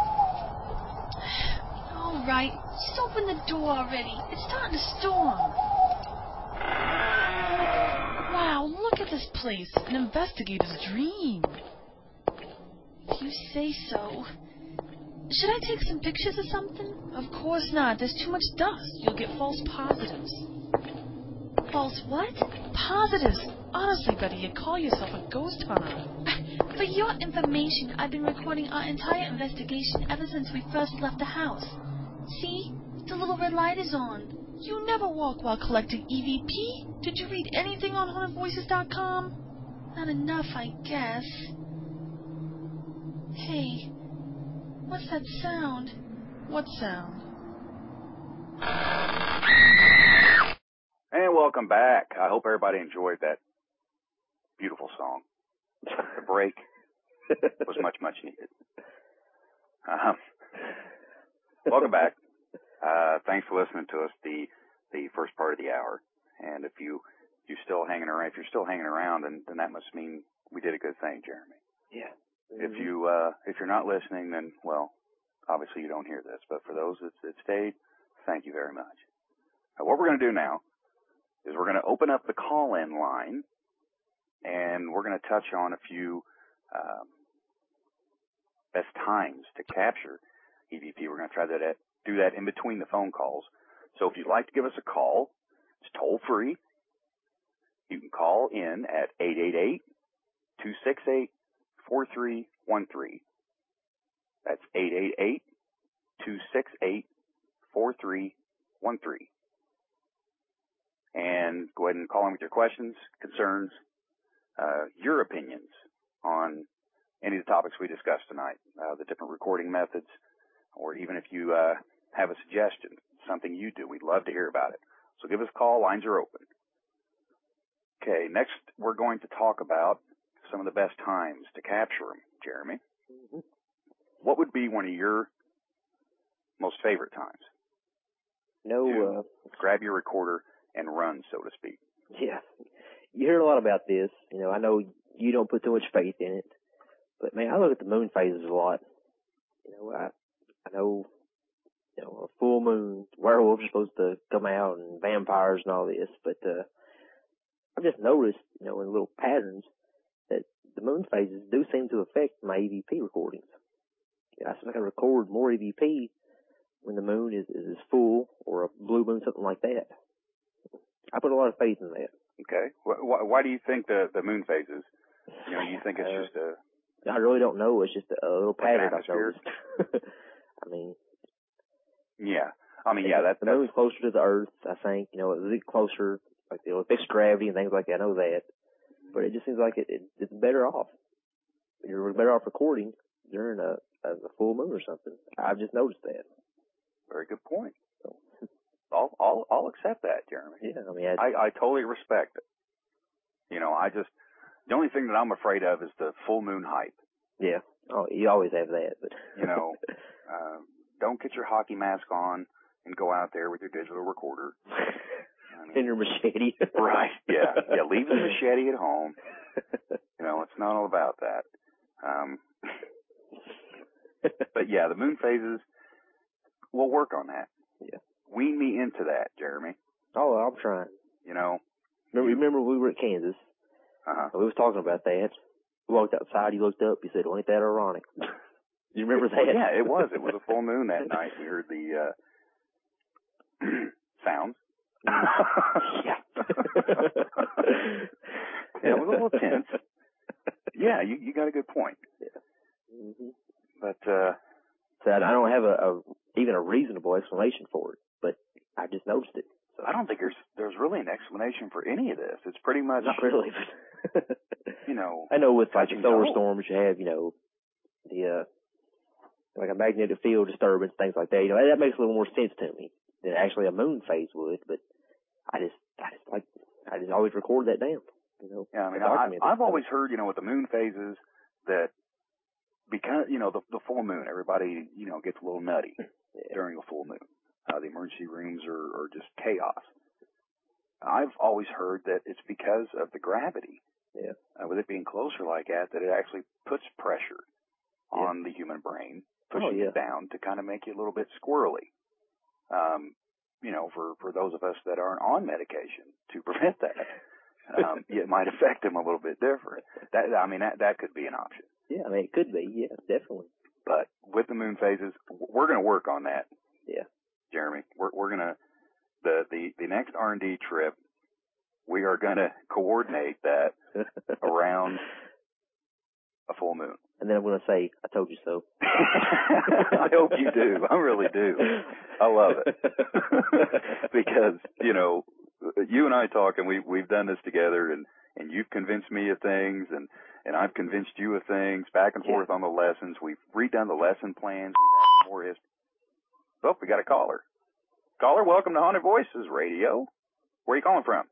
All right, just open the door already. It's starting to storm. Wow, look at this place. An investigator's dream. If you say so. Should I take some pictures or something? Of course not. There's too much dust. You'll get false positives. False what? Positives. Honestly, Betty, you call yourself a ghost hunter. For your information, I've been recording our entire investigation ever since we first left the house. See? The little red light is on. You never walk while collecting EVP. Did you read anything on HauntedVoices.com? Not enough, I guess. Hey, what's that sound? What sound? And welcome back. I hope everybody enjoyed that beautiful song. The break was much, much needed. Welcome back. Thanks for listening to us the first part of the hour. And if you're still hanging around, then that must mean we did a good thing, Jeremy. Yeah. Mm-hmm. If you're not listening, then well, obviously you don't hear this. But for those that stayed, thank you very much. What we're going to do now is we're going to open up the call-in line, and we're going to touch on a few best times to capture EVP. We're going to try to do that in between the phone calls. So if you'd like to give us a call, it's toll free. You can call in at 888-268-4313. That's 888-268-4313. And go ahead and call in with your questions, concerns, your opinions on any of the topics we discussed tonight, the different recording methods, or even if you have a suggestion, something you do, we'd love to hear about it. So give us a call. Lines are open. Okay, next we're going to talk about some of the best times to capture them, Jeremy. Mm-hmm. What would be one of your most favorite times? Grab your recorder and run, so to speak. Yeah. You hear a lot about this. I know you don't put too much faith in it, but man, I look at the moon phases a lot. I know, a full moon, werewolves are supposed to come out and vampires and all this, but I've just noticed, in little patterns that the moon phases do seem to affect my EVP recordings. I seem like I record more EVP when the moon is full or a blue moon, something like that. I put a lot of faith in that. Okay. Why do you think the moon phases? You think it's just a... I really don't know. It's just a little pattern I've noticed. Yeah. The moon's closer to the Earth, I think. A little closer, like the fixed gravity and things like that. I know that. But it just seems like it's better off. You're better off recording during a full moon or something. I've just noticed that. Very good point. So, I'll accept that, Jeremy. Yeah, I totally respect it. The only thing that I'm afraid of is the full moon hype. Yeah. Oh, you always have that, but don't get your hockey mask on and go out there with your digital recorder. And your machete. Right. Yeah. Yeah. Leave the machete at home. It's not all about that. But yeah, the moon phases. We'll work on that. Yeah. Wean me into that, Jeremy. Oh, I'm trying. Remember we were at Kansas. We was talking about that. We walked outside. You looked up. You said, "Well, ain't that ironic?" You remember that? Yeah, it was. It was a full moon that night. We heard the sounds. Yeah. Yeah, it was a little tense. Yeah, you got a good point. Yeah. Mm-hmm. But so I don't have even a reasonable explanation for it, but I just noticed it. So. I don't think there's really an explanation for any of this. It's pretty much not really. I know with like the solar storms, you have the like a magnetic field disturbance, things like that. That makes a little more sense to me than actually a moon phase would. But I just always record that down. Yeah, I've always heard with the moon phases that because the full moon, everybody gets a little nutty. during a full moon. The emergency rooms are just chaos. I've always heard that it's because of the gravity. Yeah. With it being closer like that it actually puts pressure on the human brain, pushing it down to kind of make you a little bit squirrely. For those of us that aren't on medication to prevent that, it might affect them a little bit different. That could be an option. Yeah, it could be. Yeah, definitely. But with the moon phases, we're going to work on that. Yeah. Jeremy, we're going to, the next R&D trip, we are going to coordinate that around a full moon. And then I'm going to say, I told you so. I hope you do. I really do. I love it. Because, you and I talk, and we've done this together, and you've convinced me of things, and I've convinced you of things, back and forth on the lessons. We've redone the lesson plans. We've added more history. Oh, we got a caller. Caller, welcome to Haunted Voices Radio. Where are you calling from?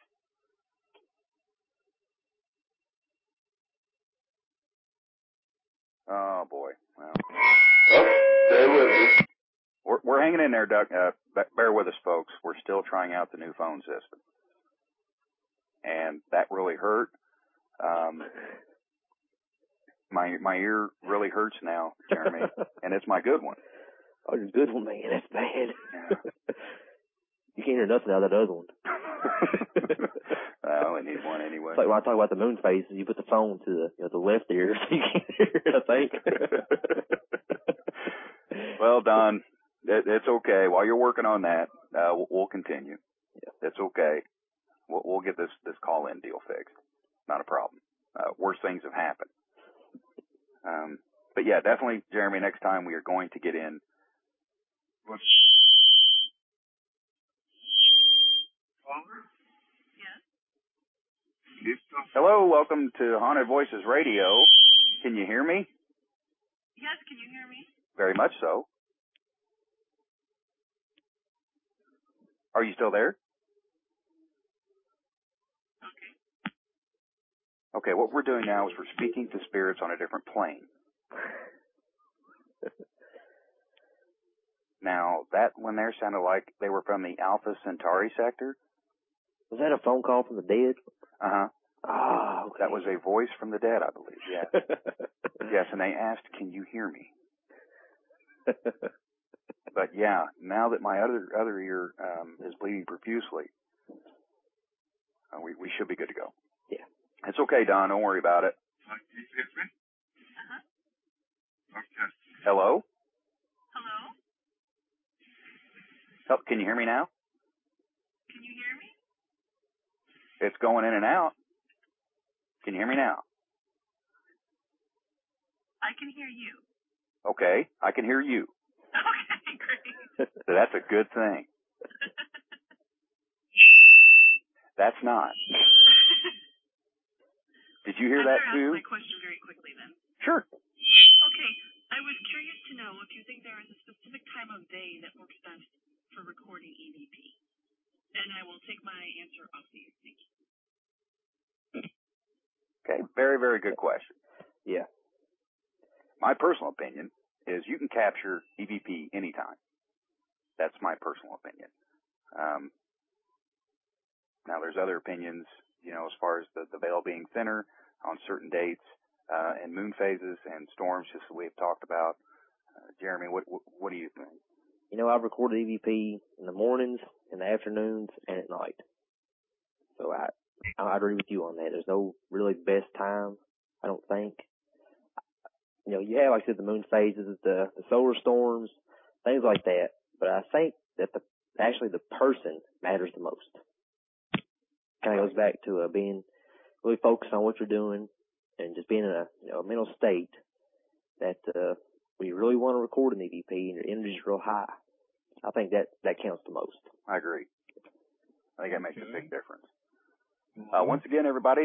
Oh, boy. Well. Stay with me. We're hanging in there, Doug. Bear with us, folks. We're still trying out the new phone system. And that really hurt. My ear really hurts now, Jeremy, and it's my good one. Oh, your good one, man. That's bad. Yeah. You can't hear nothing out of that other one. I only need one anyway. It's like when I talk about the moon phases, you put the phone to the left ear so you can't hear it, I think. Well, Don, it's okay. While you're working on that, we'll continue. Yeah. It's okay. We'll get this call-in deal fixed. Not a problem. Worse things have happened. But yeah, definitely, Jeremy, next time we are going to get in. Yes. Hello, welcome to Haunted Voices Radio. Can you hear me? Yes, can you hear me? Very much so. Are you still there? Okay, what we're doing now is we're speaking to spirits on a different plane. Now, that one there sounded like they were from the Alpha Centauri sector. Was that a phone call from the dead? Uh-huh. Ah, okay. That was a voice from the dead, I believe, yes. Yes, and they asked, can you hear me? But yeah, now that my other ear is bleeding profusely, we should be good to go. Yeah. It's okay, Don. Don't worry about it. Can you hear me? Uh-huh. Okay. Hello? Hello? Oh, can you hear me now? Can you hear me? It's going in and out. Can you hear me now? I can hear you. Okay, I can hear you. Okay, great. That's a good thing. That's not. Did you hear that too? I'll ask my question very quickly then. Sure. Okay, I was curious to know if you think there is a specific time of day that works best for recording EVP. And I will take my answer off the air. Thank you. Okay, very, very good question. Yeah. My personal opinion is you can capture EVP anytime. That's my personal opinion. Now, there's other opinions, as far as the veil being thinner on certain dates, and moon phases and storms, just the way we've talked about. Jeremy, what do you think? I've recorded EVP in the mornings, in the afternoons, and at night. So I agree with you on that. There's no really best time, I don't think. You have, like I said, the moon phases, the solar storms, things like that. But I think that actually the person matters the most. Kind of goes back to being really focused on what you're doing and just being in a mental state that when you really want to record an EVP and your energy is real high, I think that counts the most. I agree. I think that makes a big difference. Once again, everybody,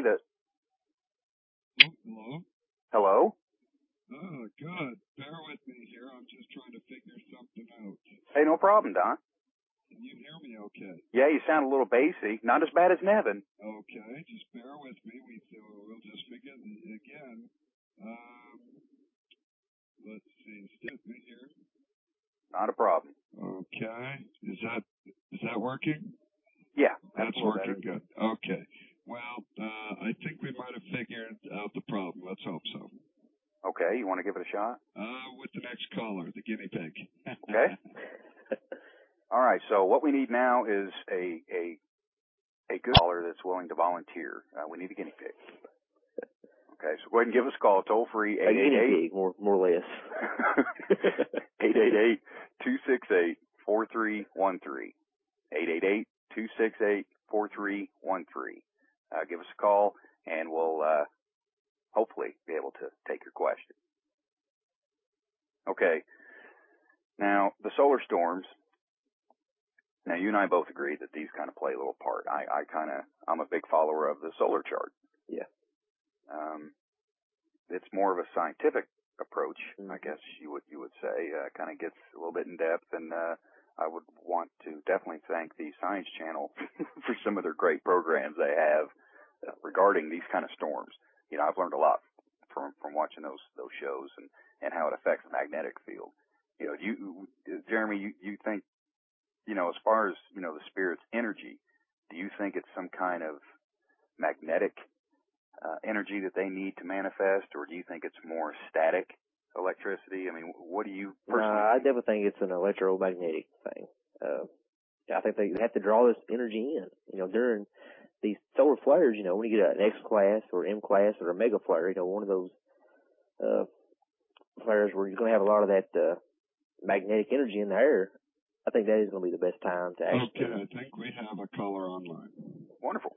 Hello? Hello? Oh, good. Bear with me here. I'm just trying to figure something out. Hey, no problem, Don. Can you hear me okay? Yeah, you sound a little bassy. Not as bad as Nevin. Okay, just bear with me. We'll just begin again. Let's see. Stay with me here. Not a problem. Okay. Is that working? Yeah. That's working good. Okay. Well, I think we might have figured out the problem. Let's hope so. Okay. You want to give it a shot? With the next caller, the guinea pig. Okay. All right. So what we need now is a good caller that's willing to volunteer. We need a guinea pig. Okay. So go ahead and give us a call. Toll free 888. A guinea pig, more or less. 888-268-4313. 888-268-4313. Give us a call, and we'll hopefully be able to take your question. Okay. Now, the solar storms. Now, you and I both agree that these kind of play a little part. I'm a big follower of the solar chart. Yeah. It's more of a scientific approach, I guess you would say. Kind of gets a little bit in depth, and I would want to definitely thank the Science Channel for some of their great programs they have regarding these kind of storms. You know, I've learned a lot from watching those shows and how it affects the magnetic field. You know, Jeremy, you think, you know, as far as, you know, the spirit's energy, do you think it's some kind of magnetic energy that they need to manifest, or do you think it's more static electricity? I mean, what do you personally I definitely think it's an electromagnetic thing. I think they have to draw this energy in. You know, during these solar flares, you know, when you get an X class or M class or a mega flare, you know, one of those flares where you're going to have a lot of that magnetic energy in the air, I think that is going to be the best time to actually. Okay, I think we have a caller online. Wonderful.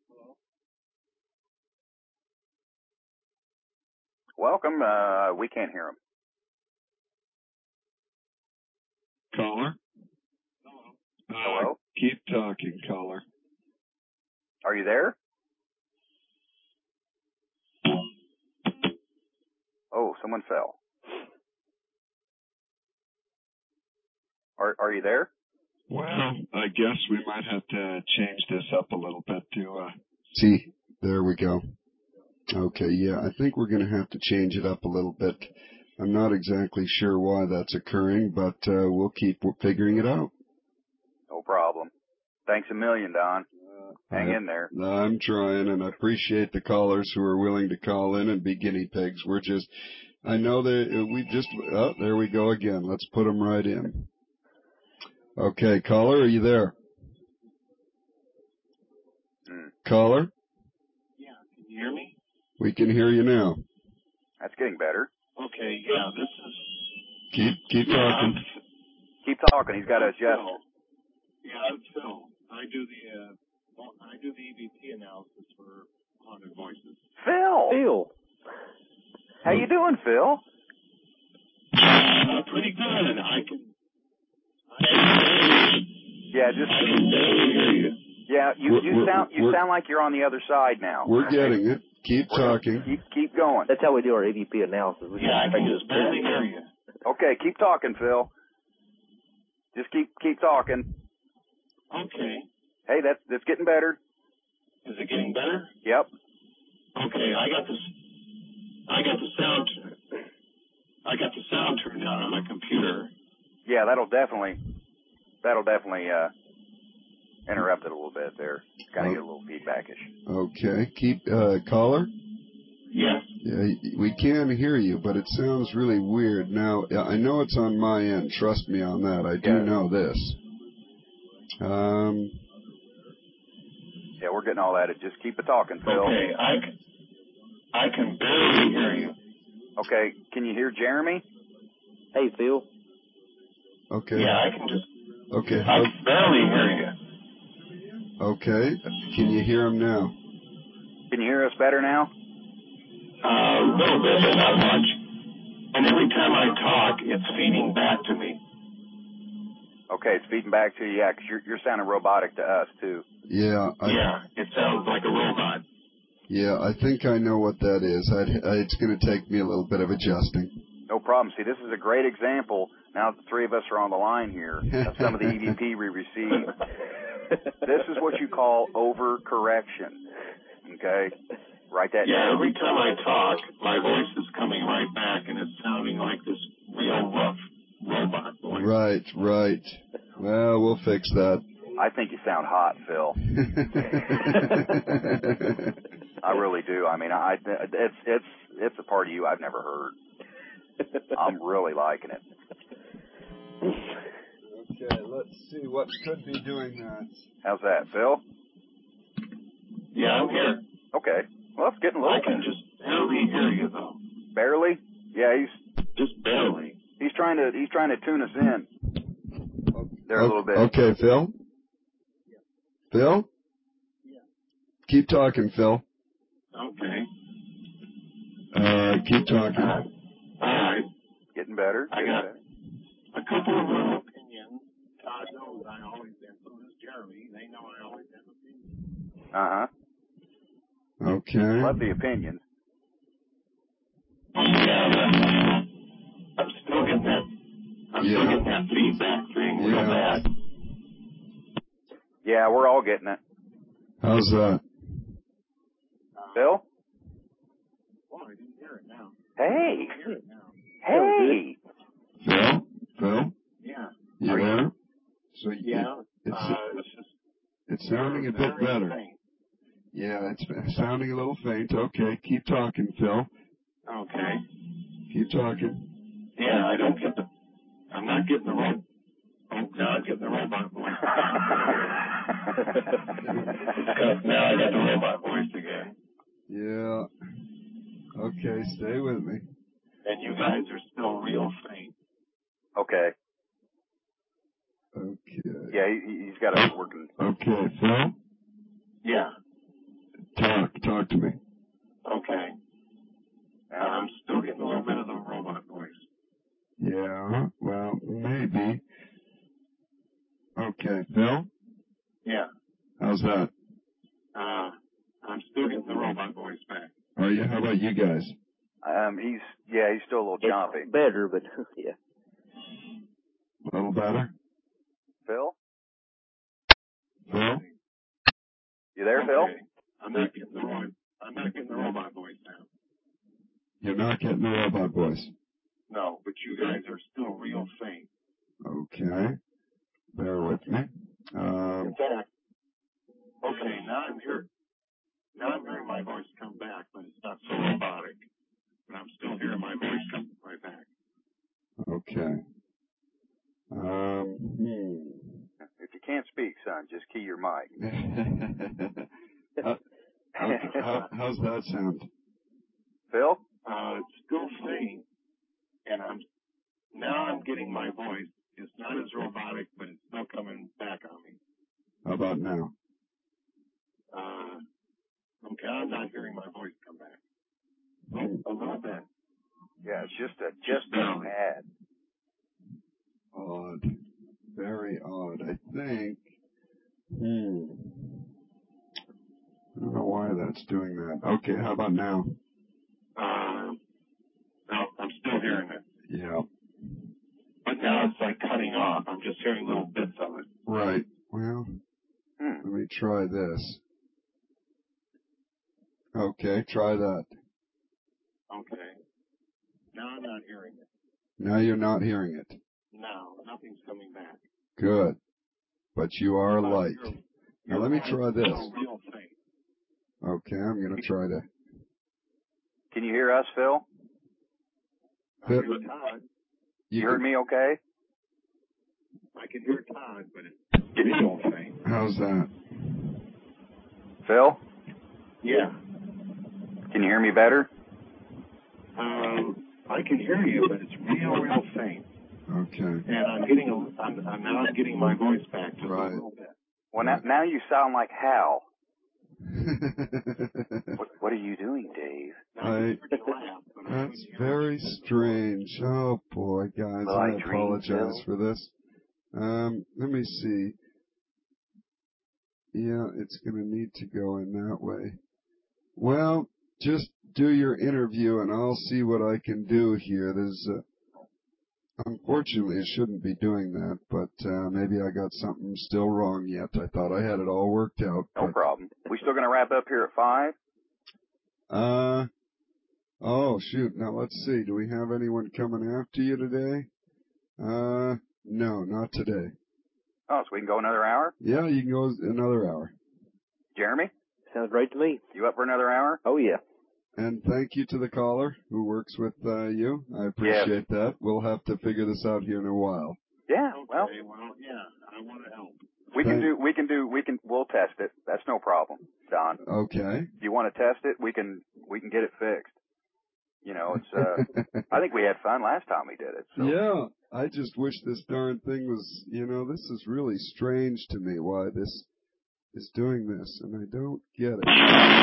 Welcome. We can't hear him. Caller? Hello? Keep talking, caller. Are you there? Oh, someone fell. Are you there? Well, I guess we might have to change this up a little bit to... See, there we go. Okay, yeah, I think we're going to have to change it up a little bit. I'm not exactly sure why that's occurring, but we'll keep figuring it out. No problem. Thanks a million, Don. Hang in there. I'm trying, and I appreciate the callers who are willing to call in and be guinea pigs. I know that there we go again. Let's put them right in. Okay, caller, are you there? Caller? Yeah, can you hear me? We can hear you now. That's getting better. Okay, yeah, this is... Keep talking. Keep talking. He's got to adjust. Yeah, I'm Phil. I do the EVP analysis for Haunted Voices. Phil! How you doing, Phil? Pretty good. Yeah, just... I can barely hear you. Yeah, you sound like you're on the other side now. We're getting it. Keep talking. Keep going. That's how we do our EVP analysis. I can just barely hear you. Okay, keep talking, Phil. Just keep talking. Okay. Hey, that's getting better. Is it getting better? Yep. Okay, I got the sound turned down on my computer. Yeah, that'll definitely interrupt it a little bit there. Kind of get a little feedback-ish. Okay. Keep, caller? Yes. Yeah, we can hear you, but it sounds really weird. Now, I know it's on my end. Trust me on that. I do know this. Yeah, we're getting all at it. Just keep it talking, Phil. Okay, I can barely hear you. Okay, can you hear Jeremy? Hey, Phil. Okay. Yeah, I can just... Okay. I can barely hear you. Okay. Can you hear him now? Can you hear us better now? A little bit, but not much. And every time I talk, it's feeding back to me. Okay, it's feeding back to you, yeah, because you're sounding robotic to us, too. Yeah. It sounds like a robot. Yeah, I think I know what that is. It's going to take me a little bit of adjusting. No problem. See, this is a great example, now that the three of us are on the line here, of some of the EVP we received. This is what you call overcorrection, okay? Write that down. Yeah, every time I talk, my voice is coming right back, and it's sounding like this real rough robot voice. Right. Well, we'll fix that. I think you sound hot, Phil. I really do. I mean, it's a part of you I've never heard. I'm really liking it. Okay, let's see what could be doing that. How's that, Phil? Yeah, I'm here. Okay. Well, it's getting a little. I can just barely hear you though. Barely? Yeah, he's just barely. He's trying to tune us in. There a little bit. Okay, Phil. Phil? Yeah. Keep talking, Phil. Okay. Keep talking. All right. Getting better. I got a couple of little opinions. Todd knows I always have. So does Jeremy. They know I always have opinions. Okay. Love the opinions. Yeah, I'm still getting that. I'm still getting that feedback thing real bad. Yeah, we're all getting it. How's that? Phil? Oh, I didn't hear it now. Hey. I hear it now. Hey. Phil? Yeah. You there? So yeah. It's sounding a bit better. Faint. Yeah, it's sounding a little faint. Okay, keep talking, Phil. Okay. Keep talking. Yeah, I'm not getting the right. Oh, now I'm getting the robot voice. Now I got the robot voice again. Yeah. Okay, stay with me. And you guys are still real faint. Okay. Yeah, he's got it working. Okay, Phil? Yeah. Talk to me. Okay. I'm still getting a little bit of the robot voice. Yeah, well, maybe. Okay, Phil? Yeah. How's that? I'm still getting the robot voice back. Are you? How about you guys? He's still a little choppy. Better, but yeah. A little better? Phil? Phil? You there, Phil? I'm not getting the robot voice now. You're not getting the robot voice? No, but you guys are still real faint. Okay. Bear with me. In fact, okay, now I'm hearing my voice come back, but it's not so robotic. But I'm still hearing my voice come right back. Okay. If you can't speak, son, just key your mic. How's that sound? Phil? It's still faint, and I'm getting my voice. It's not as robotic, but it's still coming back on me. How about now? Okay, I'm not hearing my voice come back. A little bit. Yeah, it's just a ad. Odd. Very odd. I think. I don't know why that's doing that. Okay, how about now? No, I'm still hearing it. Yeah. But now it's like cutting off. I'm just hearing little bits of it. Right. Well, let me try this. Okay, try that. Okay. Now I'm not hearing it. Now you're not hearing it. No, nothing's coming back. Good. But you are light. Now let me try this. Real faint. Okay, I'm going to try to. Can you hear us, Phil? You heard me okay? I can hear Todd, but it's real faint. How's that? Phil? Yeah. Can you hear me better? I can hear you, but it's real faint. Okay. And I'm getting my voice back just a little bit. Well, now you sound like Hal. What are you doing, Dave? That's very strange. Oh boy, guys, I apologize for this. Let me see. Yeah, it's going to need to go in that way. Well, just do your interview and I'll see what I can do here. There's, unfortunately, it shouldn't be doing that, but maybe I got something still wrong yet. I thought I had it all worked out. No problem. We still going to wrap up here at 5? Oh, shoot. Now, let's see. Do we have anyone coming after you today? No, not today. Oh, so we can go another hour? Yeah, you can go another hour. Jeremy? Sounds great to me. You up for another hour? Oh, yeah. And thank you to the caller who works with you. I appreciate that. We'll have to figure this out here in a while. Yeah, well. Okay, well, yeah, I want to help. We'll test it. That's no problem, Don. Okay. If you want to test it, we can get it fixed. You know, it's, I think we had fun last time we did it. So. Yeah, I just wish this darn thing was, this is really strange to me why this is doing this, and I don't get it.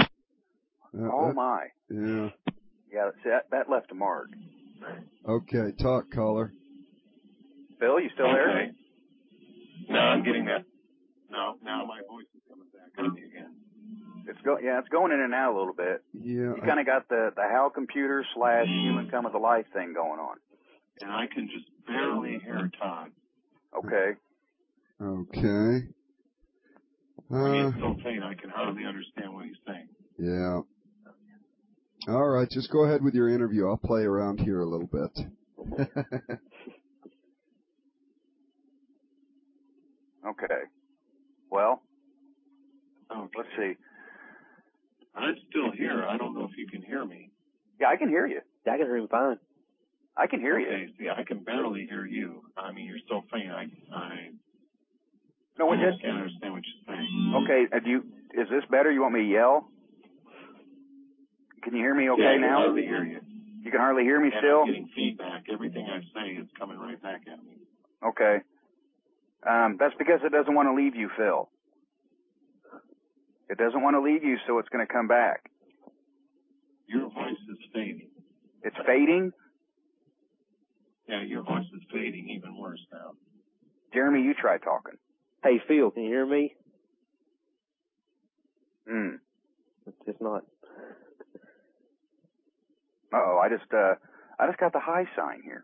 My. Yeah. Yeah, that left a mark. Okay, talk, caller. Phil, you still there? Okay. No, I'm getting that. No, now my voice is coming back on me again. It's going in and out a little bit. Yeah. You kind of got the HAL computer / human come of the life thing going on. And I can just barely hear Todd. Okay. Okay. He's so faint I can hardly understand what he's saying. Yeah. All right, just go ahead with your interview. I'll play around here a little bit. Okay. Well, let's see. I'm still here. I don't know if you can hear me. Yeah, I can hear you. I can hear him fine. I can hear you. See, I can barely hear you. I mean, you're so faint. I can't understand what you're saying. Okay, is this better? You want me to yell? Can you hear me okay now? I can hardly hear you. You can hardly hear me and still? I'm getting feedback. Everything I say is coming right back at me. Okay. That's because it doesn't want to leave you, Phil. It doesn't want to leave you, so it's going to come back. Your voice is fading. It's fading? Yeah, your voice is fading even worse now. Jeremy, you try talking. Hey, Phil, can you hear me? It's just not. Uh-oh, I just got the high sign here.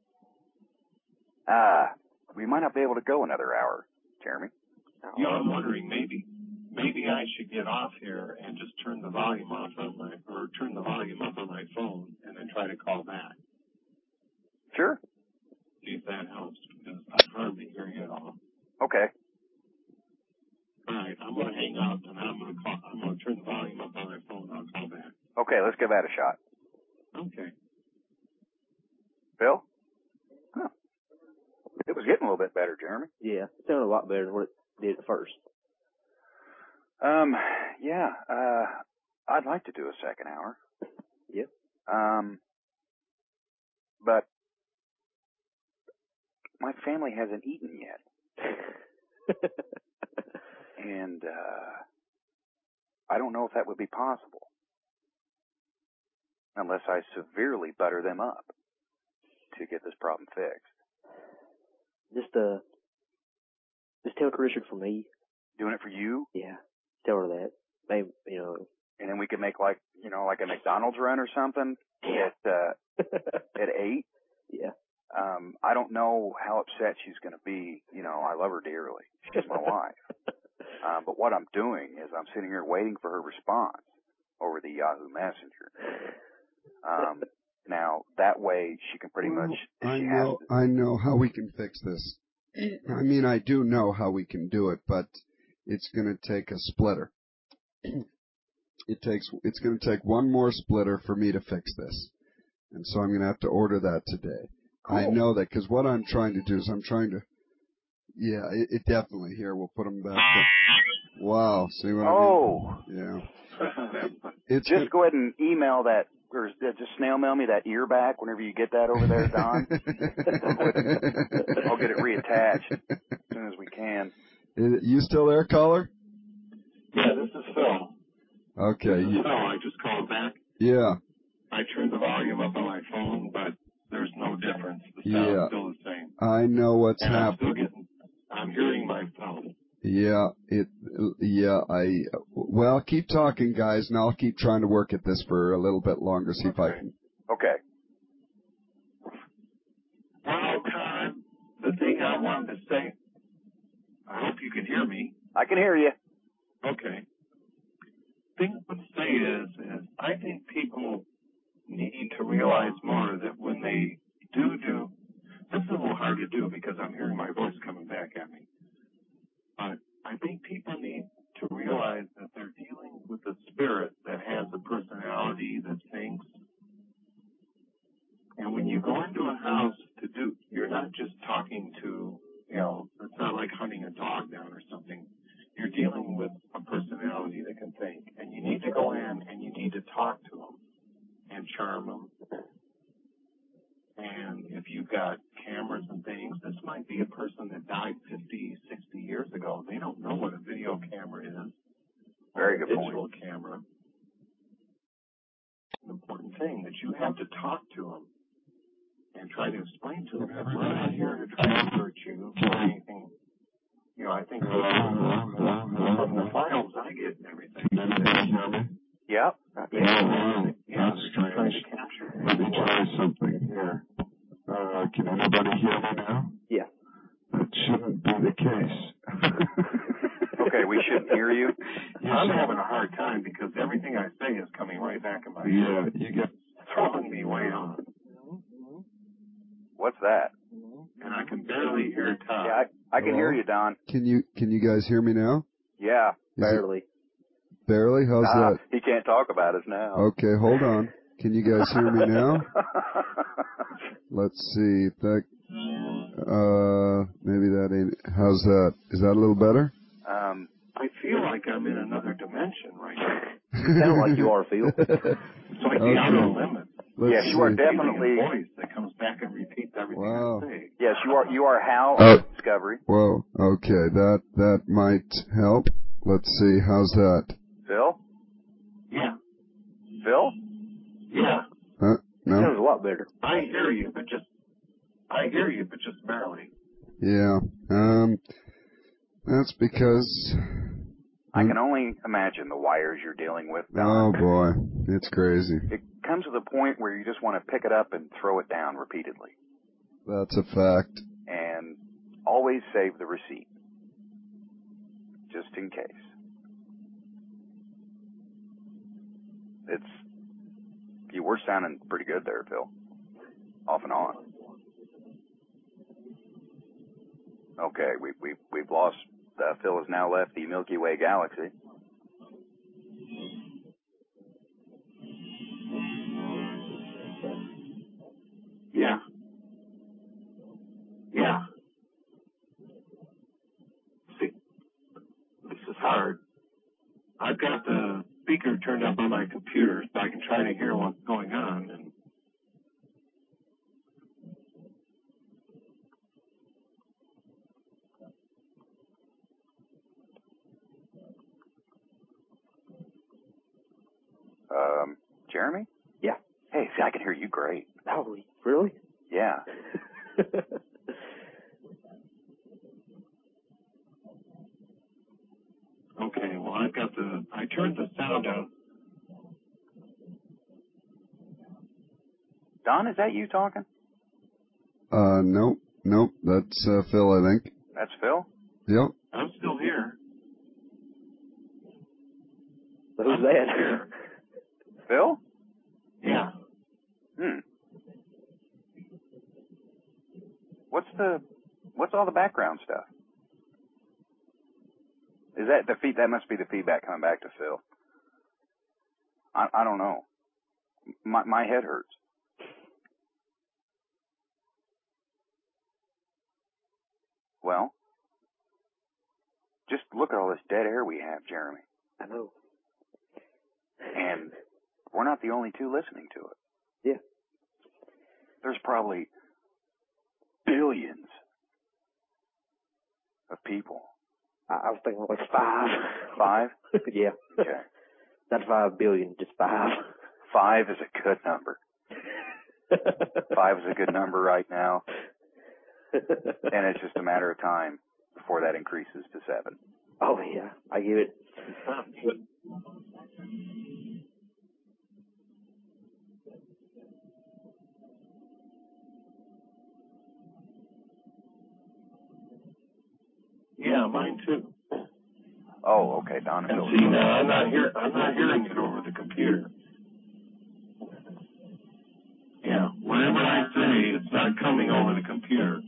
We might not be able to go another hour, Jeremy. You know, I'm wondering maybe I should get off here and just turn the volume up on my phone and then try to call back. Sure. See if that helps because I hardly hear you at all. Okay. All right, I'm going to hang up and I'm going to turn the volume up on my phone. I'll call back. Okay, let's give that a shot. Okay. Phil? Huh. It was getting a little bit better, Jeremy. Yeah, it sounded a lot better than what it did at first. Yeah, I'd like to do a second hour. Yeah. But my family hasn't eaten yet. And, I don't know if that would be possible. Unless I severely butter them up to get this problem fixed. Just tell Richard for me. Doing it for you? Yeah. Tell her that. Maybe, And then we could make like a McDonald's run or something at 8. Yeah. I don't know how upset she's going to be. I love her dearly. She's my wife. But what I'm doing is I'm sitting here waiting for her response over the Yahoo Messenger. Now that way she can pretty much. I know how we can fix this. I mean, I do know how we can do it, but it's going to take a splitter. It's going to take one more splitter for me to fix this, and so I'm going to have to order that today. Cool. I know that because what I'm trying to do is Yeah, it definitely. Here, we'll put them back. Wow, see what I mean? Yeah. Just go ahead and email that, or just snail mail me that ear back whenever you get that over there, Don. I'll get it reattached as soon as we can. You still there, caller? Yeah, this is Phil. Okay. This is Phil. I just called back. Yeah. I turned the volume up on my phone, but there's no difference. The sound's still the same. I know what's happening. I'm hearing my phone. Well, keep talking, guys, and I'll keep trying to work at this for a little bit longer, see if I can. Okay. Well, Todd, the thing I wanted to say, I hope you can hear me. I can hear you. Okay. The thing I would say is I think people need to realize more that when they do this is a little hard to do because I'm hearing my voice coming back at me. But I think people need to realize that they're dealing with a spirit that has a personality that thinks. And when you go into a house to do, you're not just talking to, it's not like hunting a dog down or something. You're dealing with a personality that can think. And you need to go in and you need to talk to them and charm them. And if you've got cameras and things, this might be a person that died 50, 60 years ago. They don't know what a video camera is. Very good digital point. Camera. An important thing that you have to talk to them and try to explain to them that we're not here to try to hurt you or anything. I think from the files I get and everything. Yeah. Yeah, trying to capture. Let me try something here. Can anybody hear me now? Yeah. That shouldn't be the case. Okay, we shouldn't hear you. I'm having a hard time because everything I say is coming right back in my head. Yeah, you get throwing me way off. What's that? And I can barely hear Todd. Yeah, I can hear you, Don. Can you guys hear me now? Yeah. Barely. Barely? How's that? He can't talk about us now. Okay, hold on. Can you guys hear me now? Let's see. Maybe that ain't. How's that? Is that a little better? I feel like I'm in another dimension right now. You sound like you are, Phil. It's like the outer limits. Yes, you are definitely. A voice that comes back and repeats everything I say. Yes, you are Hal of Discovery. Whoa. Okay, that might help. Let's see. How's that? Phil? Yeah. Phil? Yeah. No. Sounds a lot better. I hear you, but just barely. Yeah. That's because I can only imagine the wires you're dealing with, Don. Oh boy, it's crazy. It comes to the point where you just want to pick it up and throw it down repeatedly. That's a fact. And always save the receipt, just in case. You were sounding pretty good there, Phil. Off and on. Okay, we've lost. Phil has now left the Milky Way galaxy. Yeah. Yeah. See, this is hard. I've got the speaker turned up on my computer so I can try to hear what's going on. And Jeremy? Yeah. Hey, see, I can hear you great. Oh, really? Yeah. Okay, well, I turned the sound down. Don, is that you talking? Nope, that's Phil, I think. That's Phil? Yep. I'm still here. Who's that? Phil? Yeah. What's all the background stuff? Is that that must be the feedback coming back to Phil. I don't know. My head hurts. Well, just look at all this dead air we have, Jeremy. I know. And we're not the only two listening to it. Yeah. There's probably billions of people. I was thinking like 5. 5? Yeah. Okay. Not 5 billion, just 5. 5 is a good number. 5 is a good number right now. And it's just a matter of time before that increases to 7. Oh, yeah. I give it. Yeah, mine too. Oh, okay, Don. And see, now I'm not hearing it over the computer. Yeah, whatever I say, it's not coming over the computer. computer.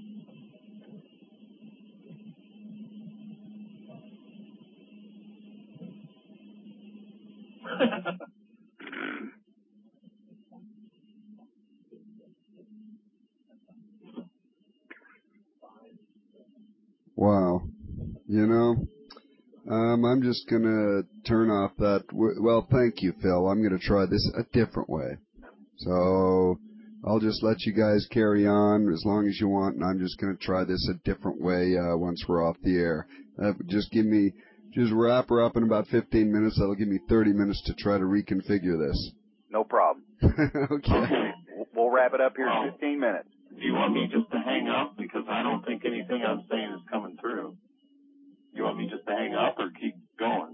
Wow. You know, I'm just going to turn off that. Well, thank you, Phil. I'm going to try this a different way. So I'll just let you guys carry on as long as you want, and I'm just going to try this a different way once we're off the air. Just wrap her up in about 15 minutes. That'll give me 30 minutes to try to reconfigure this. No problem. Okay. We'll wrap it up here in 15 minutes. Do you want me just to hang up? Because I don't think anything I'm saying is coming through. You want me just to hang up or keep going?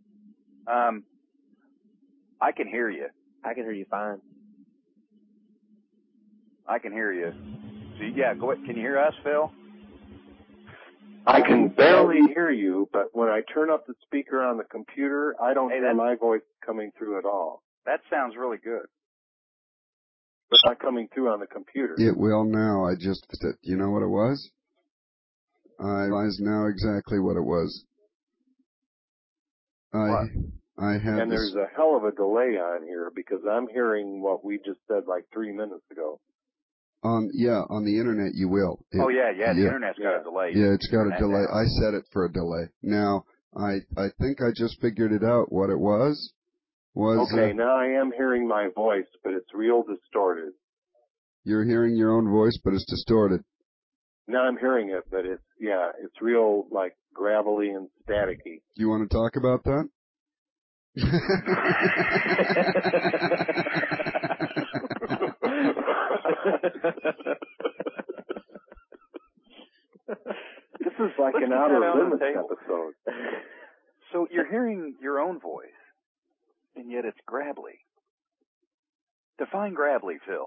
I can hear you. I can hear you fine. I can hear you. So, yeah, go ahead. Can you hear us, Phil? I can barely hear you, but when I turn up the speaker on the computer, I don't hear my voice coming through at all. That sounds really good. But not coming through on the computer. It will now. I just, you know what it was? I realize now exactly what it was. I had and there's a hell of a delay on here because I'm hearing what we just said like 3 minutes ago. On the internet you will. The internet's got a delay. Yeah, it's got a delay. I set it for a delay. Now, I think I just figured it out. What it was okay, now I am hearing my voice, but it's real distorted. You're hearing your own voice, but it's distorted. Now I'm hearing it, but it's real like gravelly and staticky. Do you want to talk about that? This is like an Outer Limits episode. So you're hearing your own voice, and yet it's gravelly. Define gravelly, Phil.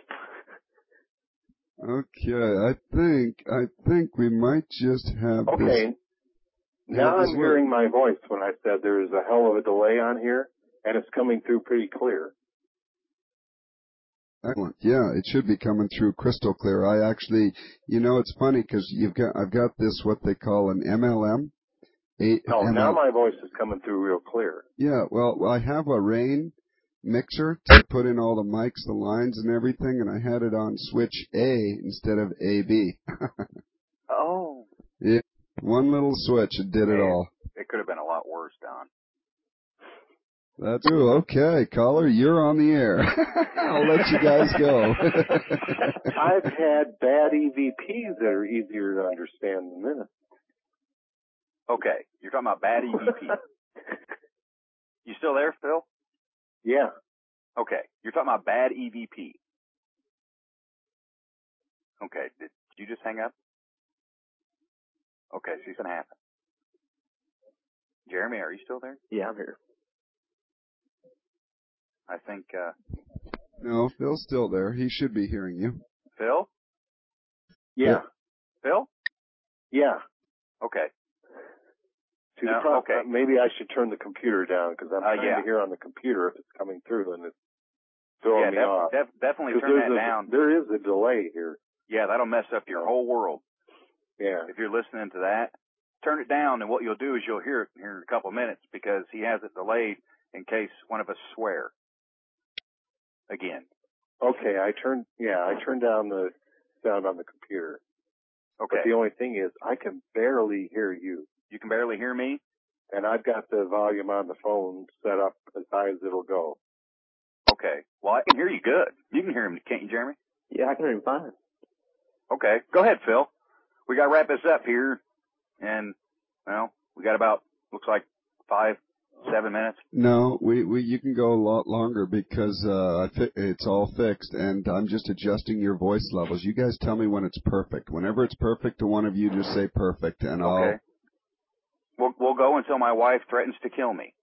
Okay, I think we might just have this. Okay, now I'm hearing my voice when I said there is a hell of a delay on here, and it's coming through pretty clear. Excellent. Yeah, it should be coming through crystal clear. I actually, it's funny because I've got this what they call an MLM. Now my voice is coming through real clear. Yeah, well, I have a Rain mixer to put in all the mics, the lines, and everything, and I had it on switch A instead of AB. Oh. Yeah, one little switch, it did it all. It could have been a lot worse, Don. That's true. Okay, caller, you're on the air. I'll let you guys go. I've had bad EVPs that are easier to understand than this. Okay, you're talking about bad EVP. You still there, Phil? Yeah. Okay, you're talking about bad EVP. Okay, did you just hang up? Okay, so it's going to happen. Jeremy, are you still there? Yeah, I'm here. I think, No, Phil's still there. He should be hearing you. Phil? Yeah. Phil? Yeah. Okay. Okay. Maybe I should turn the computer down because I'm trying to hear on the computer if it's coming through and it's throwing me off. Definitely turn that down. There is a delay here. Yeah, that'll mess up your whole world. Yeah. If you're listening to that, turn it down, and what you'll do is you'll hear it here in a couple of minutes because he has it delayed in case one of us swear again. Okay, I turned down the sound on the computer. Okay. But the only thing is I can barely hear you. You can barely hear me? And I've got the volume on the phone set up as high as it'll go. Okay. Well, I can hear you good. You can hear him, can't you, Jeremy? Yeah, I can hear him fine. Okay. Go ahead, Phil. We got to wrap this up here. And, we got about, looks like 5-7 minutes. No, you can go a lot longer because it's all fixed, and I'm just adjusting your voice levels. You guys tell me when it's perfect. Whenever it's perfect to one of you, just say perfect, and okay. We'll go until my wife threatens to kill me.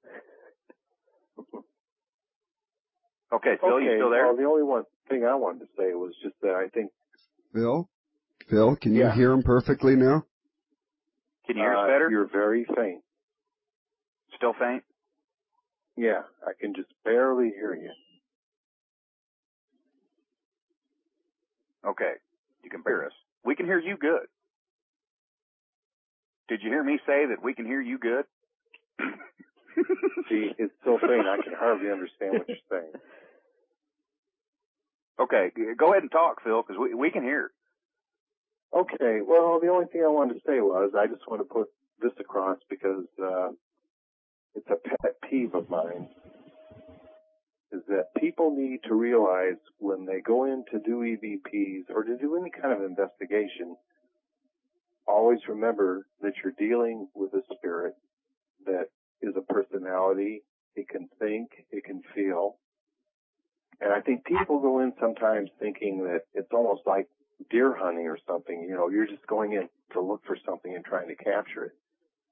Okay, Phil, you still there? Well, the only thing I wanted to say was just that I think... Phil, can you hear him perfectly now? Can you hear us better? You're very faint. Still faint? Yeah, I can just barely hear you. Okay, you can hear us. We can hear you good. Did you hear me say that we can hear you good? See, it's so faint I can hardly understand what you're saying. Okay, go ahead and talk, Phil, because we can hear. Okay, well, the only thing I wanted to say was I just want to put this across because it's a pet peeve of mine, is that people need to realize when they go in to do EVPs or to do any kind of investigation, always remember that you're dealing with a spirit that is a personality. It can think, it can feel. And I think people go in sometimes thinking that it's almost like deer hunting or something. You know, you're just going in to look for something and trying to capture it.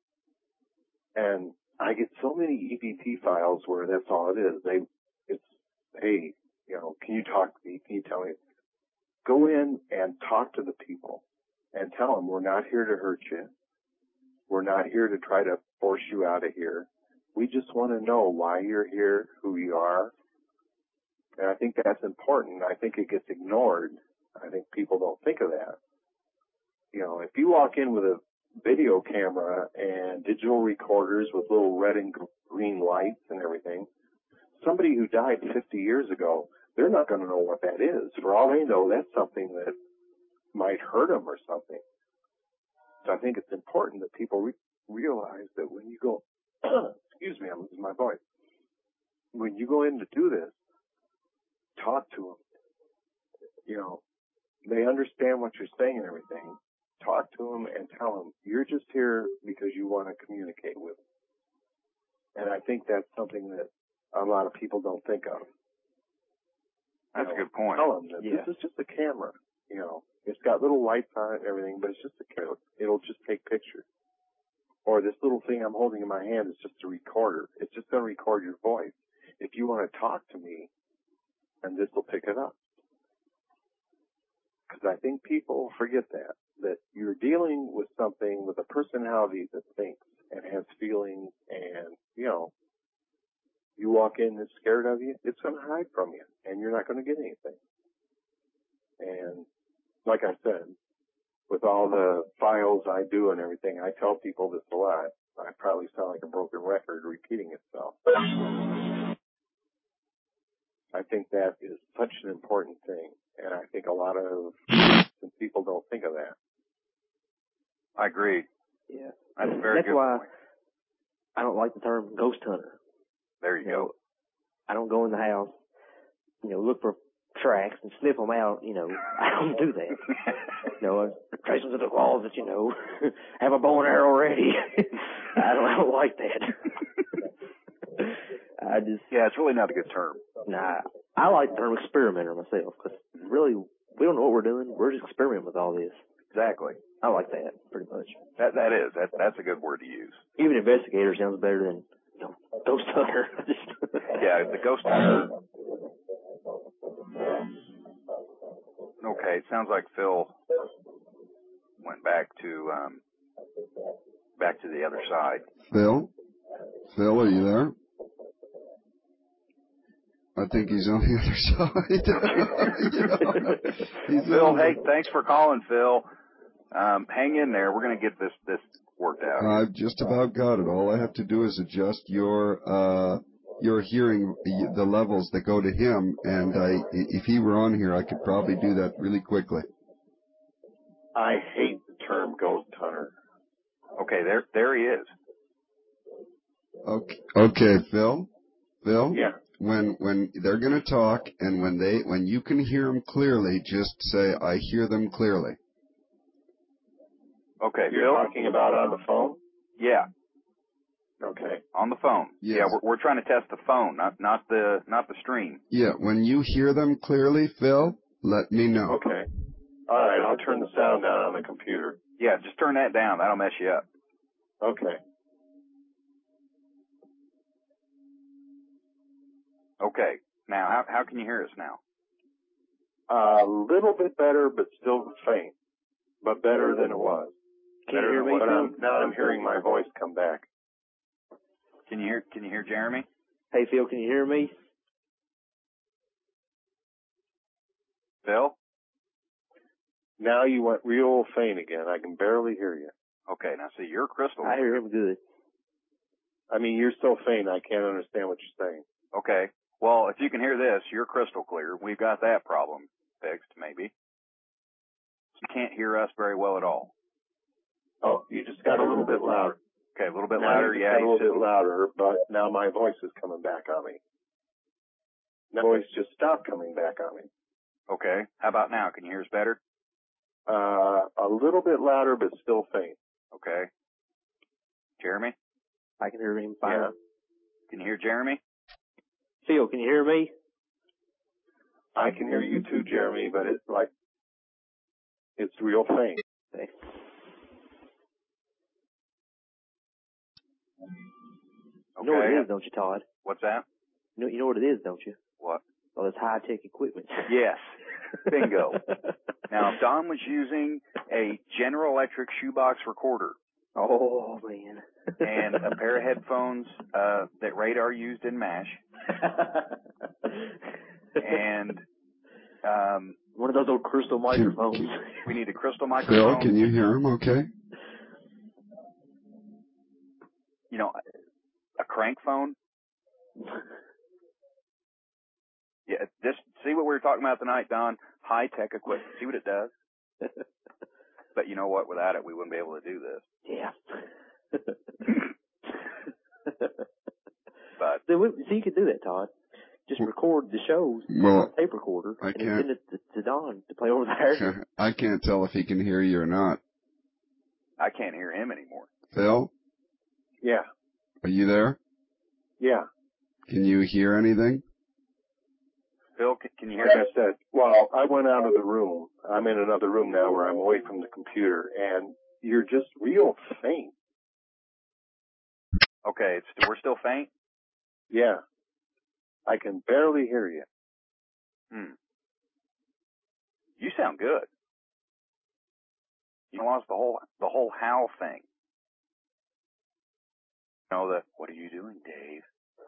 And I get so many EVP files where that's all it is. It's, hey, you know, can you talk to me? Can you tell me? Go in and talk to the people and tell them we're not here to hurt you. We're not here to try to force you out of here. We just want to know why you're here, who you are. And I think that's important. I think it gets ignored. I think people don't think of that. You know, if you walk in with a video camera and digital recorders with little red and green lights and everything, somebody who died 50 years ago, they're not going to know what that is. For all they know, that's something that might hurt them or something. So I think it's important that people realize that when you go, excuse me, I'm losing my voice. When you go in to do this, talk to them. You know, they understand what you're saying and everything. Talk to them and tell them you're just here because you want to communicate with them. And I think that's something that a lot of people don't think of. That's a good point. Tell them that this is just a camera. You know, it's got little lights on it and everything, but it's just a camera. It'll just take pictures. Or this little thing I'm holding in my hand is just a recorder. It's just going to record your voice. If you want to talk to me, and this will pick it up. Because I think people forget that you're dealing with something, with a personality that thinks and has feelings, and, you know, you walk in that's scared of you, it's going to hide from you, and you're not going to get anything. And like I said, with all the files I do and everything, I tell people this a lot. I probably sound like a broken record repeating itself. I think that is such an important thing, and I think a lot of people don't think of that. I agree. Yeah. That's a very good why point. I don't like the term ghost hunter. There you go. I don't go in the house, you know, look for tracks and sniff them out, you know. I don't do that. You know, I trace them to the closet, you know, have a bow and arrow ready. I don't like that. Yeah, it's really not a good term. Nah, I like the term experimenter myself, because really, we don't know what we're doing. We're just experimenting with all this. Exactly. I like that, pretty much. That's a good word to use. Even investigator sounds better than, you know, ghost hunter. Yeah, the ghost hunter. Okay, it sounds like Phil went back to the other side. Phil, are you there? I think he's on the other side. Phil, hey, thanks for calling, Phil. Hang in there. We're going to get this worked out. I've just about got it. All I have to do is adjust your hearing, the levels that go to him, and if he were on here, I could probably do that really quickly. I hate the term ghost hunter. Okay, there he is. Okay, Phil. Yeah. When they're going to talk, and when you can hear them clearly, just say, "I hear them clearly." Okay, You're Phil? talking about on the phone? Yeah. Okay. On the phone. Yes. Yeah, we're trying to test the phone, not the stream. Yeah, when you hear them clearly, Phil, let me know. Okay. All right, I'll turn the sound down on the computer. Yeah, just turn that down. That'll mess you up. Okay. Okay. Now, how can you hear us now? A little bit better, but still faint. But better than it was. Can you hear me? Now I'm hearing my voice come back. Can you hear Jeremy? Hey, Phil, can you hear me? Phil? Now you went real faint again. I can barely hear you. Okay, now see, you're crystal. I hear him good. I mean, you're so faint, I can't understand what you're saying. Okay. Well, if you can hear this, you're crystal clear. We've got that problem fixed, maybe. You can't hear us very well at all. Oh, you just got a little bit louder. Okay, a little bit Now louder. you Yeah, got a little bit louder, but now my voice is coming back on me. My voice just stopped coming back on me. Okay. How about now? Can you hear us better? A little bit louder, but still faint. Okay. Jeremy? I can hear him fine. Yeah. Can you hear Jeremy? Phil, can you hear me? I can hear you too, Jeremy, but it's real faint. Okay. You know what it is, don't you, Todd? What's that? You know what it is, don't you? What? Well, it's high-tech equipment. Yes. Bingo. Now, if Don was using a General Electric shoebox recorder. Oh, man. And a pair of headphones that Radar used in MASH. And one of those old crystal microphones. We need a crystal microphone. Phil, can you hear him okay? You know, a crank phone. Yeah, just see what we were talking about tonight, Don. High-tech equipment. See what it does. But you know what? Without it, we wouldn't be able to do this. Yeah. But so you could do that, Todd. Just record the shows on a tape recorder and then send it to Don to play over there. I can't tell if he can hear you or not. I can't hear him anymore. Phil? Yeah. Are you there? Yeah. Can you hear anything? Phil, can you hear Like me? I said, well, I went out of the room. I'm in another room now where I'm away from the computer, and you're just real faint. Okay, we're still faint? Yeah. I can barely hear you. You sound good. You lost the whole how thing. You know, what are you doing, Dave?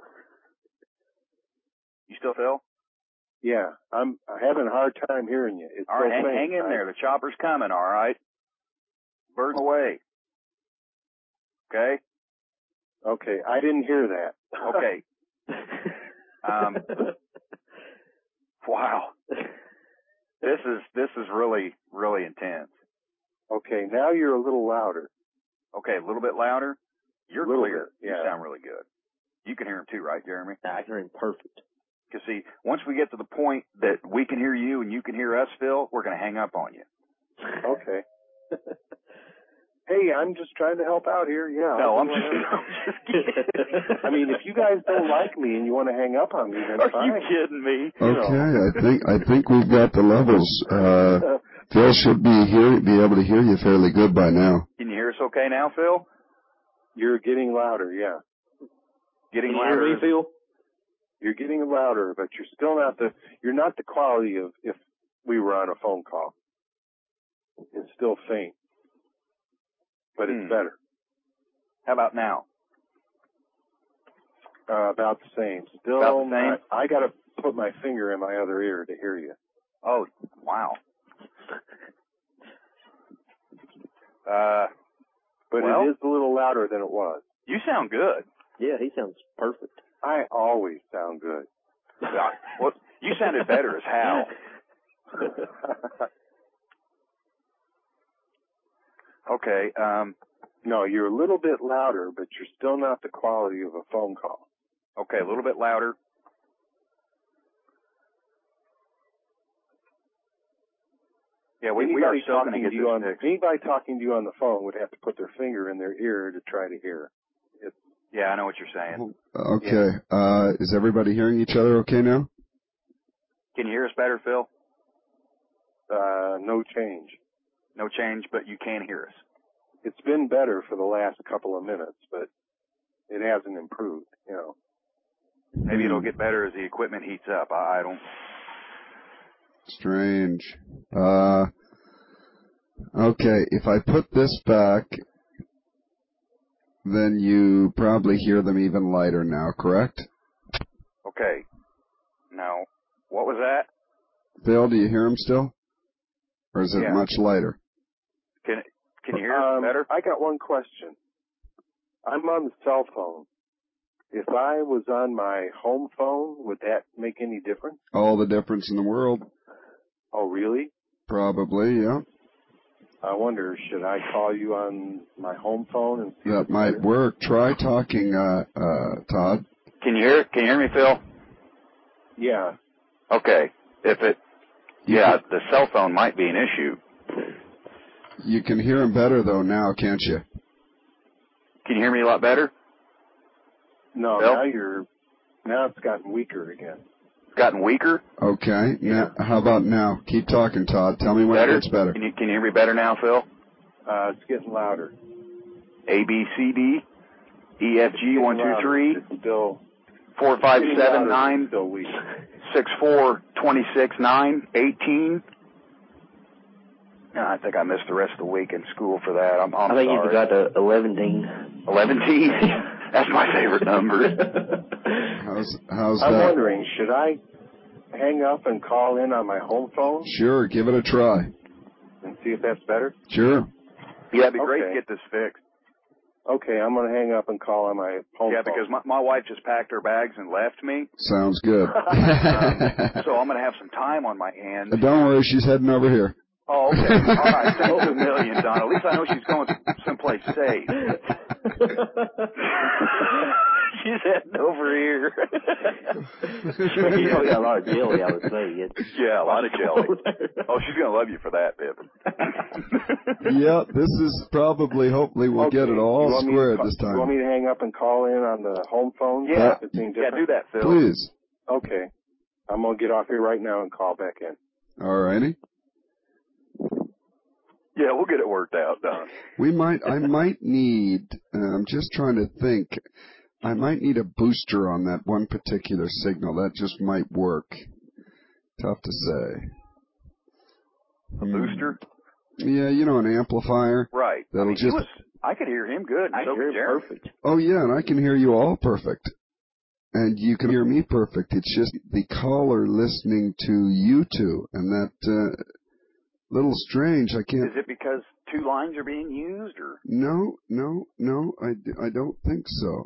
You still Phil? Yeah, I'm having a hard time hearing you. It's all right, so faint. hang in there. The chopper's coming, all right? Birds away. Okay? Okay, I didn't hear that. Okay. Wow. This is really, really intense. Okay, now you're a little louder. Okay, a little bit louder. You're clear. Bit, yeah. You sound really good. You can hear him too, right, Jeremy? I can hear him perfect. Because see, once we get to the point that we can hear you and you can hear us, Phil, we're going to hang up on you. Okay. Hey, I'm just trying to help out here. Yeah. No, I'm just kidding. I mean, if you guys don't like me and you want to hang up on me, then are fine. you kidding me? Okay, I think we've got the levels. Phil should be able to hear you fairly good by now. Can you hear us okay now, Phil? You're getting louder, yeah. Getting Can louder. You hear me, Phil? You're getting louder, but you're still not the quality of if we were on a phone call. It's still faint, but it's better. How about now? About the same. Still, about the same? I got to put my finger in my other ear to hear you. Oh, wow. But it is a little louder than it was. You sound good. Yeah, he sounds perfect. I always sound good. Well, you sounded better as Hal. Okay. No, you're a little bit louder, but you're still not the quality of a phone call. Okay, a little bit louder. Yeah, we are still going to get this fixed. Anybody talking to you on the phone would have to put their finger in their ear to try to hear. Yeah, I know what you're saying. Okay. Yeah. Is everybody hearing each other okay now? Can you hear us better, Phil? No change. No change, but you can hear us. It's been better for the last couple of minutes, but it hasn't improved, you know. Maybe it'll get better as the equipment heats up. I don't... Strange. Okay, if I put this back, then you probably hear them even lighter now, correct? Okay. Now, what was that? Phil, do you hear him still? or is it Yeah. much lighter? Can you hear us better? I got one question. I'm on the cell phone. If I was on my home phone, would that make any difference? All the difference in the world. Oh, really? Probably, yeah. I wonder, should I call you on my home phone and see? That might work. Try talking, Todd. Can you hear me, Phil? Yeah. Okay. The cell phone might be an issue. You can hear him better though now, can't you? Can you hear me a lot better? No, Phil? now it's gotten weaker again. It's gotten weaker? Okay. Now, how about now? Keep talking, Todd. Tell me when it gets better. Can you hear me better now, Phil? It's getting louder. A, B, C, D, E, F, G, 1, 2, 3, It's still 4, 5, 7, 9, still weak. 6, 4, 26, 9, 18. No, I think I missed the rest of the week in school for that. I'm I think sorry. you forgot the 11. 11? That's my favorite number. How's that? I'm wondering, should I hang up and call in on my home phone Sure, give it a try. and see if that's better? Sure. Yeah, it'd be great to get this fixed. Okay, I'm going to hang up and call on my home phone. Yeah, because my wife just packed her bags and left me. Sounds good. So I'm going to have some time on my hands. Don't worry, she's heading over here. Oh, okay. All right. Thanks a million, Don. At least I know she's going someplace safe. She's heading over here. You know, got a lot of jelly, I would say. Yeah, a lot of jelly. Oh, she's going to love you for that, Pippin. Yeah, this is probably, hopefully, we'll get it all squared this time. You want me to hang up and call in on the home phone? Yeah, If it's any yeah, do different? that, Phil. Please. Okay. I'm going to get off here right now and call back in. All righty. Yeah, we'll get it worked out, Don. I might need, I'm just trying to think, I might need a booster on that one particular signal. That just might work. Tough to say. A booster? Yeah, you know, an amplifier. Right. That'll I could hear him good. I hear him perfect. Oh, yeah, and I can hear you all perfect. And you can hear me perfect. It's just the caller listening to you two, and that, little strange. I can't. Is it because two lines are being used, or? No, I don't think so.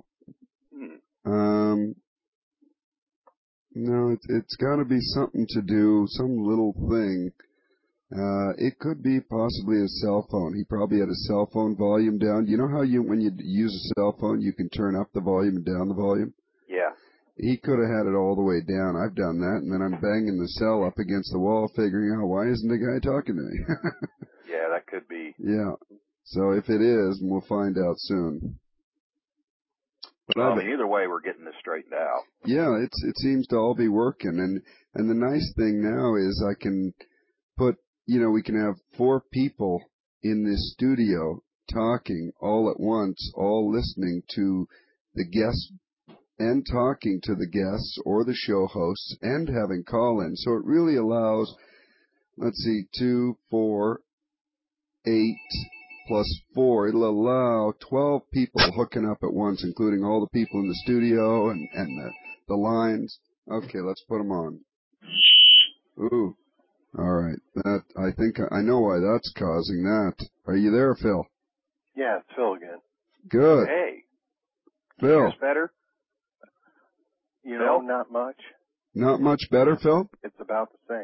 No, it's got to be something to do, some little thing. It could be possibly a cell phone. He probably had a cell phone volume down. You know how when you use a cell phone, you can turn up the volume and down the volume? Yeah. He could have had it all the way down. I've done that, and then I'm banging the cell up against the wall, figuring out why isn't the guy talking to me? Yeah, that could be. Yeah. So if it is, we'll find out soon. But Well, I mean, either way, we're getting this straightened out. Yeah, it seems to all be working, and the nice thing now is I can put, we can have 4 people in this studio talking all at once, all listening to the guests and talking to the guests or the show hosts and having call-in. So it really allows, 2, 4, 8 plus 4. It'll allow 12 people hooking up at once, including all the people in the studio and the lines. Okay, let's put them on. Ooh. All right. That, I think I know why that's causing that. Are you there, Phil? Yeah, it's Phil again. Good. Hey. Phil. Is better? Phil? Not much. Not much better, Phil? It's about the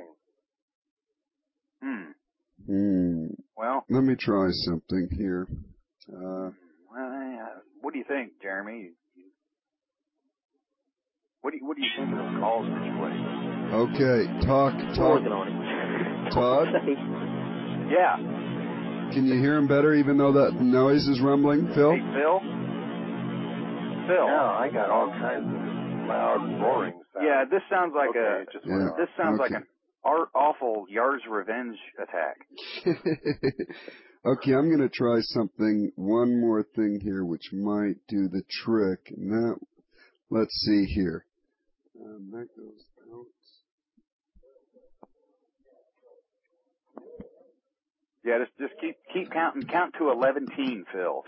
same. Well. Let me try something here. What do you think, Jeremy? What do you think of those calls that you played? Okay, talk. Working on it. Todd? Yeah. Can you hear him better even though that noise is rumbling, Phil? Hey, Phil? Phil? Yeah, I got all kinds of loud roaring sounds. Yeah, this sounds like like an awful Yar's Revenge attack. Okay, I'm going to try one more thing here, which might do the trick. And that, let's see here. That goes out. Yeah, just keep counting. Count to 11, Phil.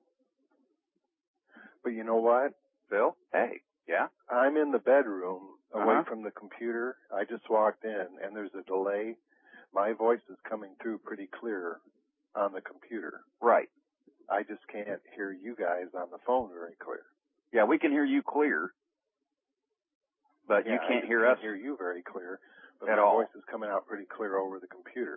But you know what, Phil? Hey, yeah? I'm in the bedroom, away from the computer. I just walked in, and there's a delay. My voice is coming through pretty clear on the computer. Right. I just can't hear you guys on the phone very clear. Yeah, we can hear you clear, but you can't hear us. I can't hear you very clear, but at my all. voice is coming out pretty clear over the computer.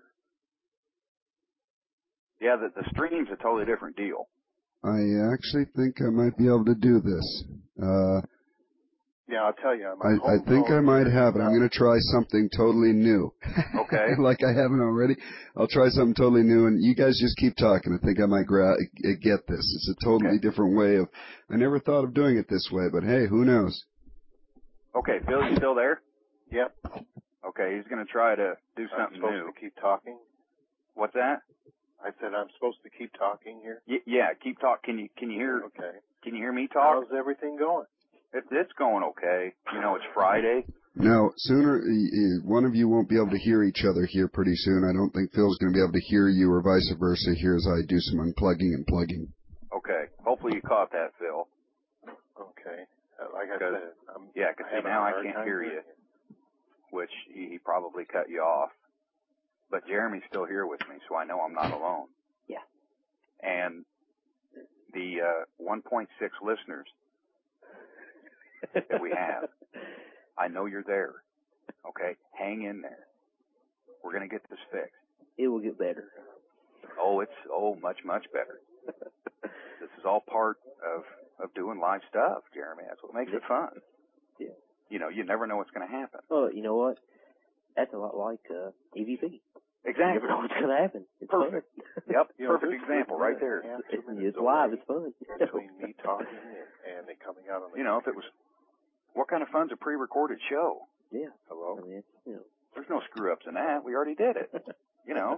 Yeah, the stream's a totally different deal. I actually think I might be able to do this. Yeah, I'll tell you. I think I might have it. I'm going to try something totally new. Okay. Like I haven't already. I'll try something totally new, and you guys just keep talking. I think I might get this. It's a totally different way of. I never thought of doing it this way, but hey, who knows? Okay, Phil, you still there? Yep. Okay, he's going to try to do something I'm new. supposed to keep talking? What's that? I said I'm supposed to keep talking here? Yeah, keep talking. Can you hear? Okay. Can you hear me talk? How's everything going? It's going okay. You know, it's Friday. Now, sooner, one of you won't be able to hear each other here pretty soon. I don't think Phil's going to be able to hear you or vice versa here as I do some unplugging and plugging. Okay. Hopefully you caught that, Phil. Okay. Like I said, because now I can't hear you, which he probably cut you off. But Jeremy's still here with me, so I know I'm not alone. Yeah. And the 1.6 listeners that we have, I know you're there. Okay? Hang in there. We're going to get this fixed. It will get better. Oh, it's much, much better. This is all part of doing live stuff, Jeremy. That's what makes it fun. Yeah. You know, you never know what's going to happen. Well, you know what? That's a lot like EVP. Exactly. You never know what's going to happen. It's perfect. Fun. Yep. Perfect example right there. It's live. It's fun. Between me talking and it coming out on the if it was, what kind of fun's a pre-recorded show? Yeah. Hello? I mean, There's no screw-ups in that. We already did it. Yeah.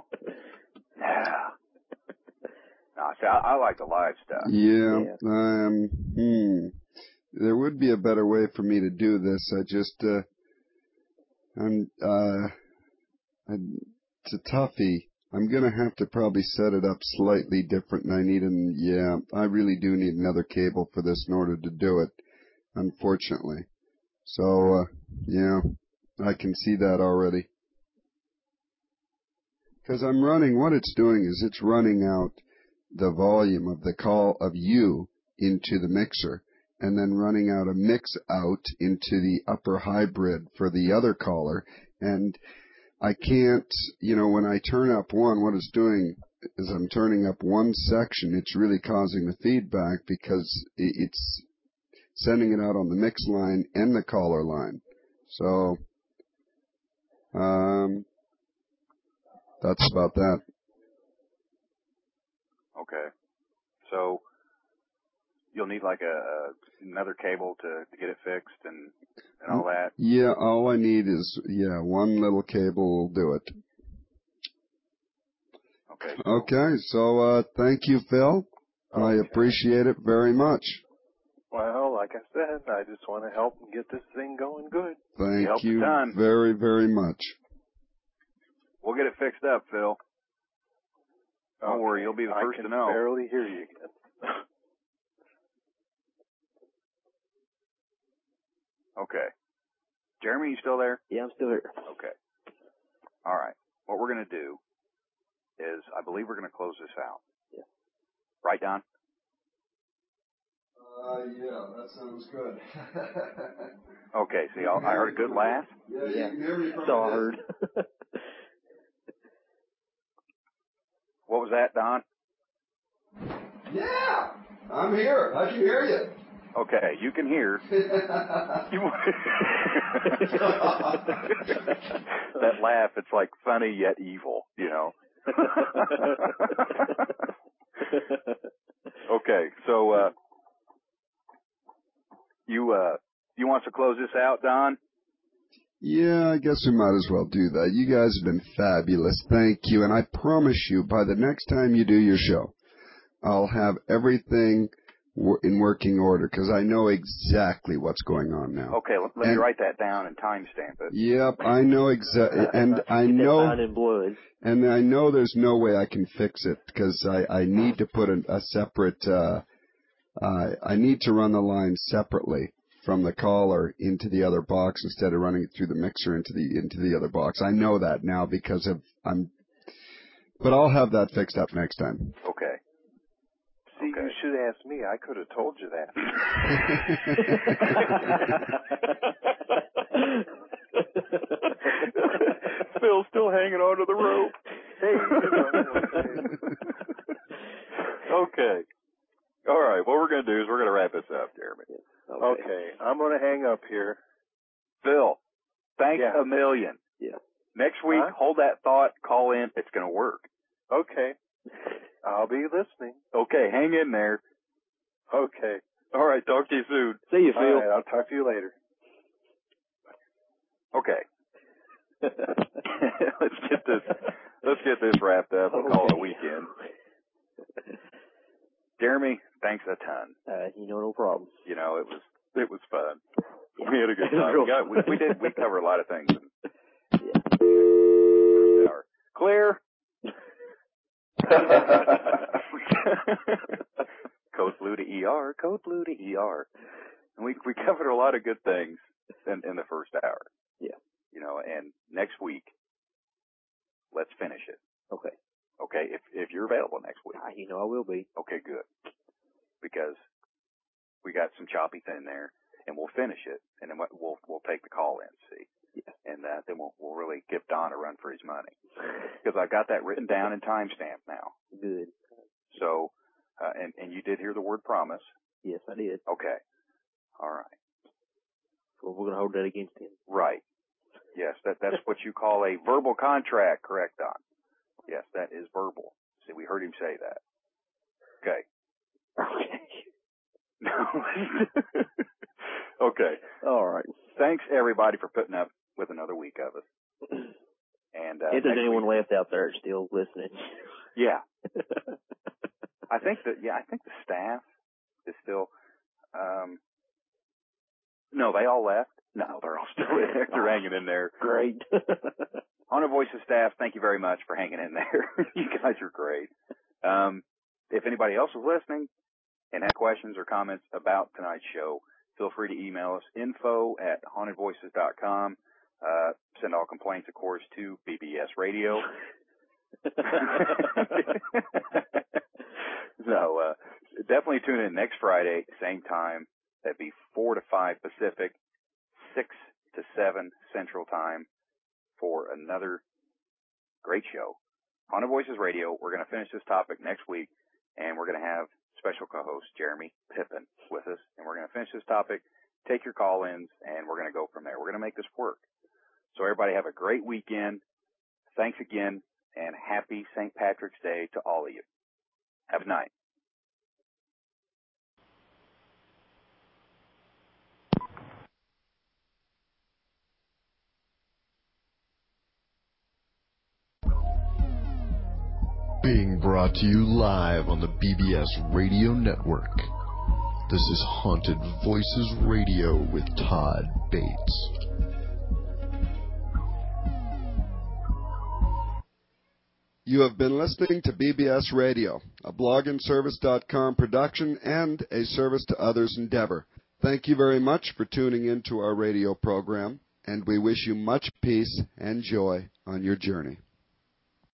No, see, I like the live stuff. Yeah. There would be a better way for me to do this. It's a toughie. I'm going to have to probably set it up slightly different, and I really do need another cable for this in order to do it, unfortunately. So, I can see that already. Because what it's doing is it's running out the volume of the call of you into the mixer, and then running out a mix out into the upper hybrid for the other caller, and I can't, when I turn up one, what it's doing is I'm turning up one section. It's really causing the feedback because it's sending it out on the mix line and the caller line. So, that's about that. Okay. So, you'll need like another cable to get it fixed and all that? Yeah, all I need is, one little cable will do it. Okay. Okay, so thank you, Phil. Okay. I appreciate it very much. Well, like I said, I just want to help and get this thing going good. Thank you very, very much. We'll get it fixed up, Phil. Don't worry, you'll be the first to know. I can barely hear you again. Okay. Jeremy, you still there? Yeah, I'm still here. Okay. All right. What we're going to do is, I believe we're going to close this out. Yeah. Right, Don? Yeah, that sounds good. Okay, see, I heard a good laugh. Yeah. So I heard. What was that, Don? Yeah, I'm here. I can hear you. Okay, you can hear. That laugh, it's like funny yet evil, Okay, so you want to close this out, Don? Yeah, I guess we might as well do that. You guys have been fabulous. Thank you. And I promise you, by the next time you do your show, I'll have everything in working order, because I know exactly what's going on now. Okay, let me write that down and timestamp it. Yep, I know exactly, and I know, and I know there's no way I can fix it, because I need to put a separate, I need to run the line separately. from the caller into the other box instead of running it through the mixer into the other box. I know that now because but I'll have that fixed up next time. Okay. See, you should have asked me. I could have told you that. Phil's still hanging onto the rope. Hey. Okay. All right. What we're going to do is we're going to wrap this up, Jeremy. Okay. I'm going to hang up here. Phil, thanks a million. Yeah. Next week, hold that thought. Call in. It's going to work. Okay. I'll be listening. Okay. Hang in there. Okay. All right. Talk to you soon. See you, Phil. All right. I'll talk to you later. Okay. Let's get this wrapped up. We'll call it a weekend. Jeremy, thanks a ton. No problem. It was fun. Yeah. We had a good time. We covered a lot of things. Clear. Code blue to ER. Code blue to ER. And we covered a lot of good things in the first hour. Yeah. And next week, let's finish it. Okay. Okay, if you're available next week. I will be. Okay, good. Because we got some choppy thing there, and we'll finish it, and then we'll take the call in, see? Yeah. And then we'll really give Don a run for his money. Because I got that written down and timestamped now. Good. So, and you did hear the word promise. Yes, I did. Okay. All right. So we're going to hold that against him. Right. Yes, that's what you call a verbal contract, correct, Don? Yes, that is verbal. See, we heard him say that. Okay. Okay. All right. Thanks, everybody, for putting up with another week of us. And if there's anyone left out there still listening. Yeah. I think the staff is still. No, they all left. No, they're all still in there. They're hanging in there. Great. Haunted Voices staff, thank you very much for hanging in there. You guys are great. If anybody else is listening and has questions or comments about tonight's show, feel free to email us, info@hauntedvoices.com. Send all complaints, of course, to BBS Radio. So definitely tune in next Friday, same time. That'd be 4 to 5 Pacific, 6 to 7 Central Time for another great show. Haunted Voices Radio. We're going to finish this topic next week, and we're going to have special co-host Jeremy Pippin with us, and we're going to finish this topic, take your call-ins, and we're going to go from there. We're going to make this work. So everybody have a great weekend. Thanks again, and happy St. Patrick's Day to all of you. Have a night. Being brought to you live on the BBS Radio Network. This is Haunted Voices Radio with Todd Bates. You have been listening to BBS Radio, a blogandservice.com production and a service to others endeavor. Thank you very much for tuning in to our radio program, and we wish you much peace and joy on your journey.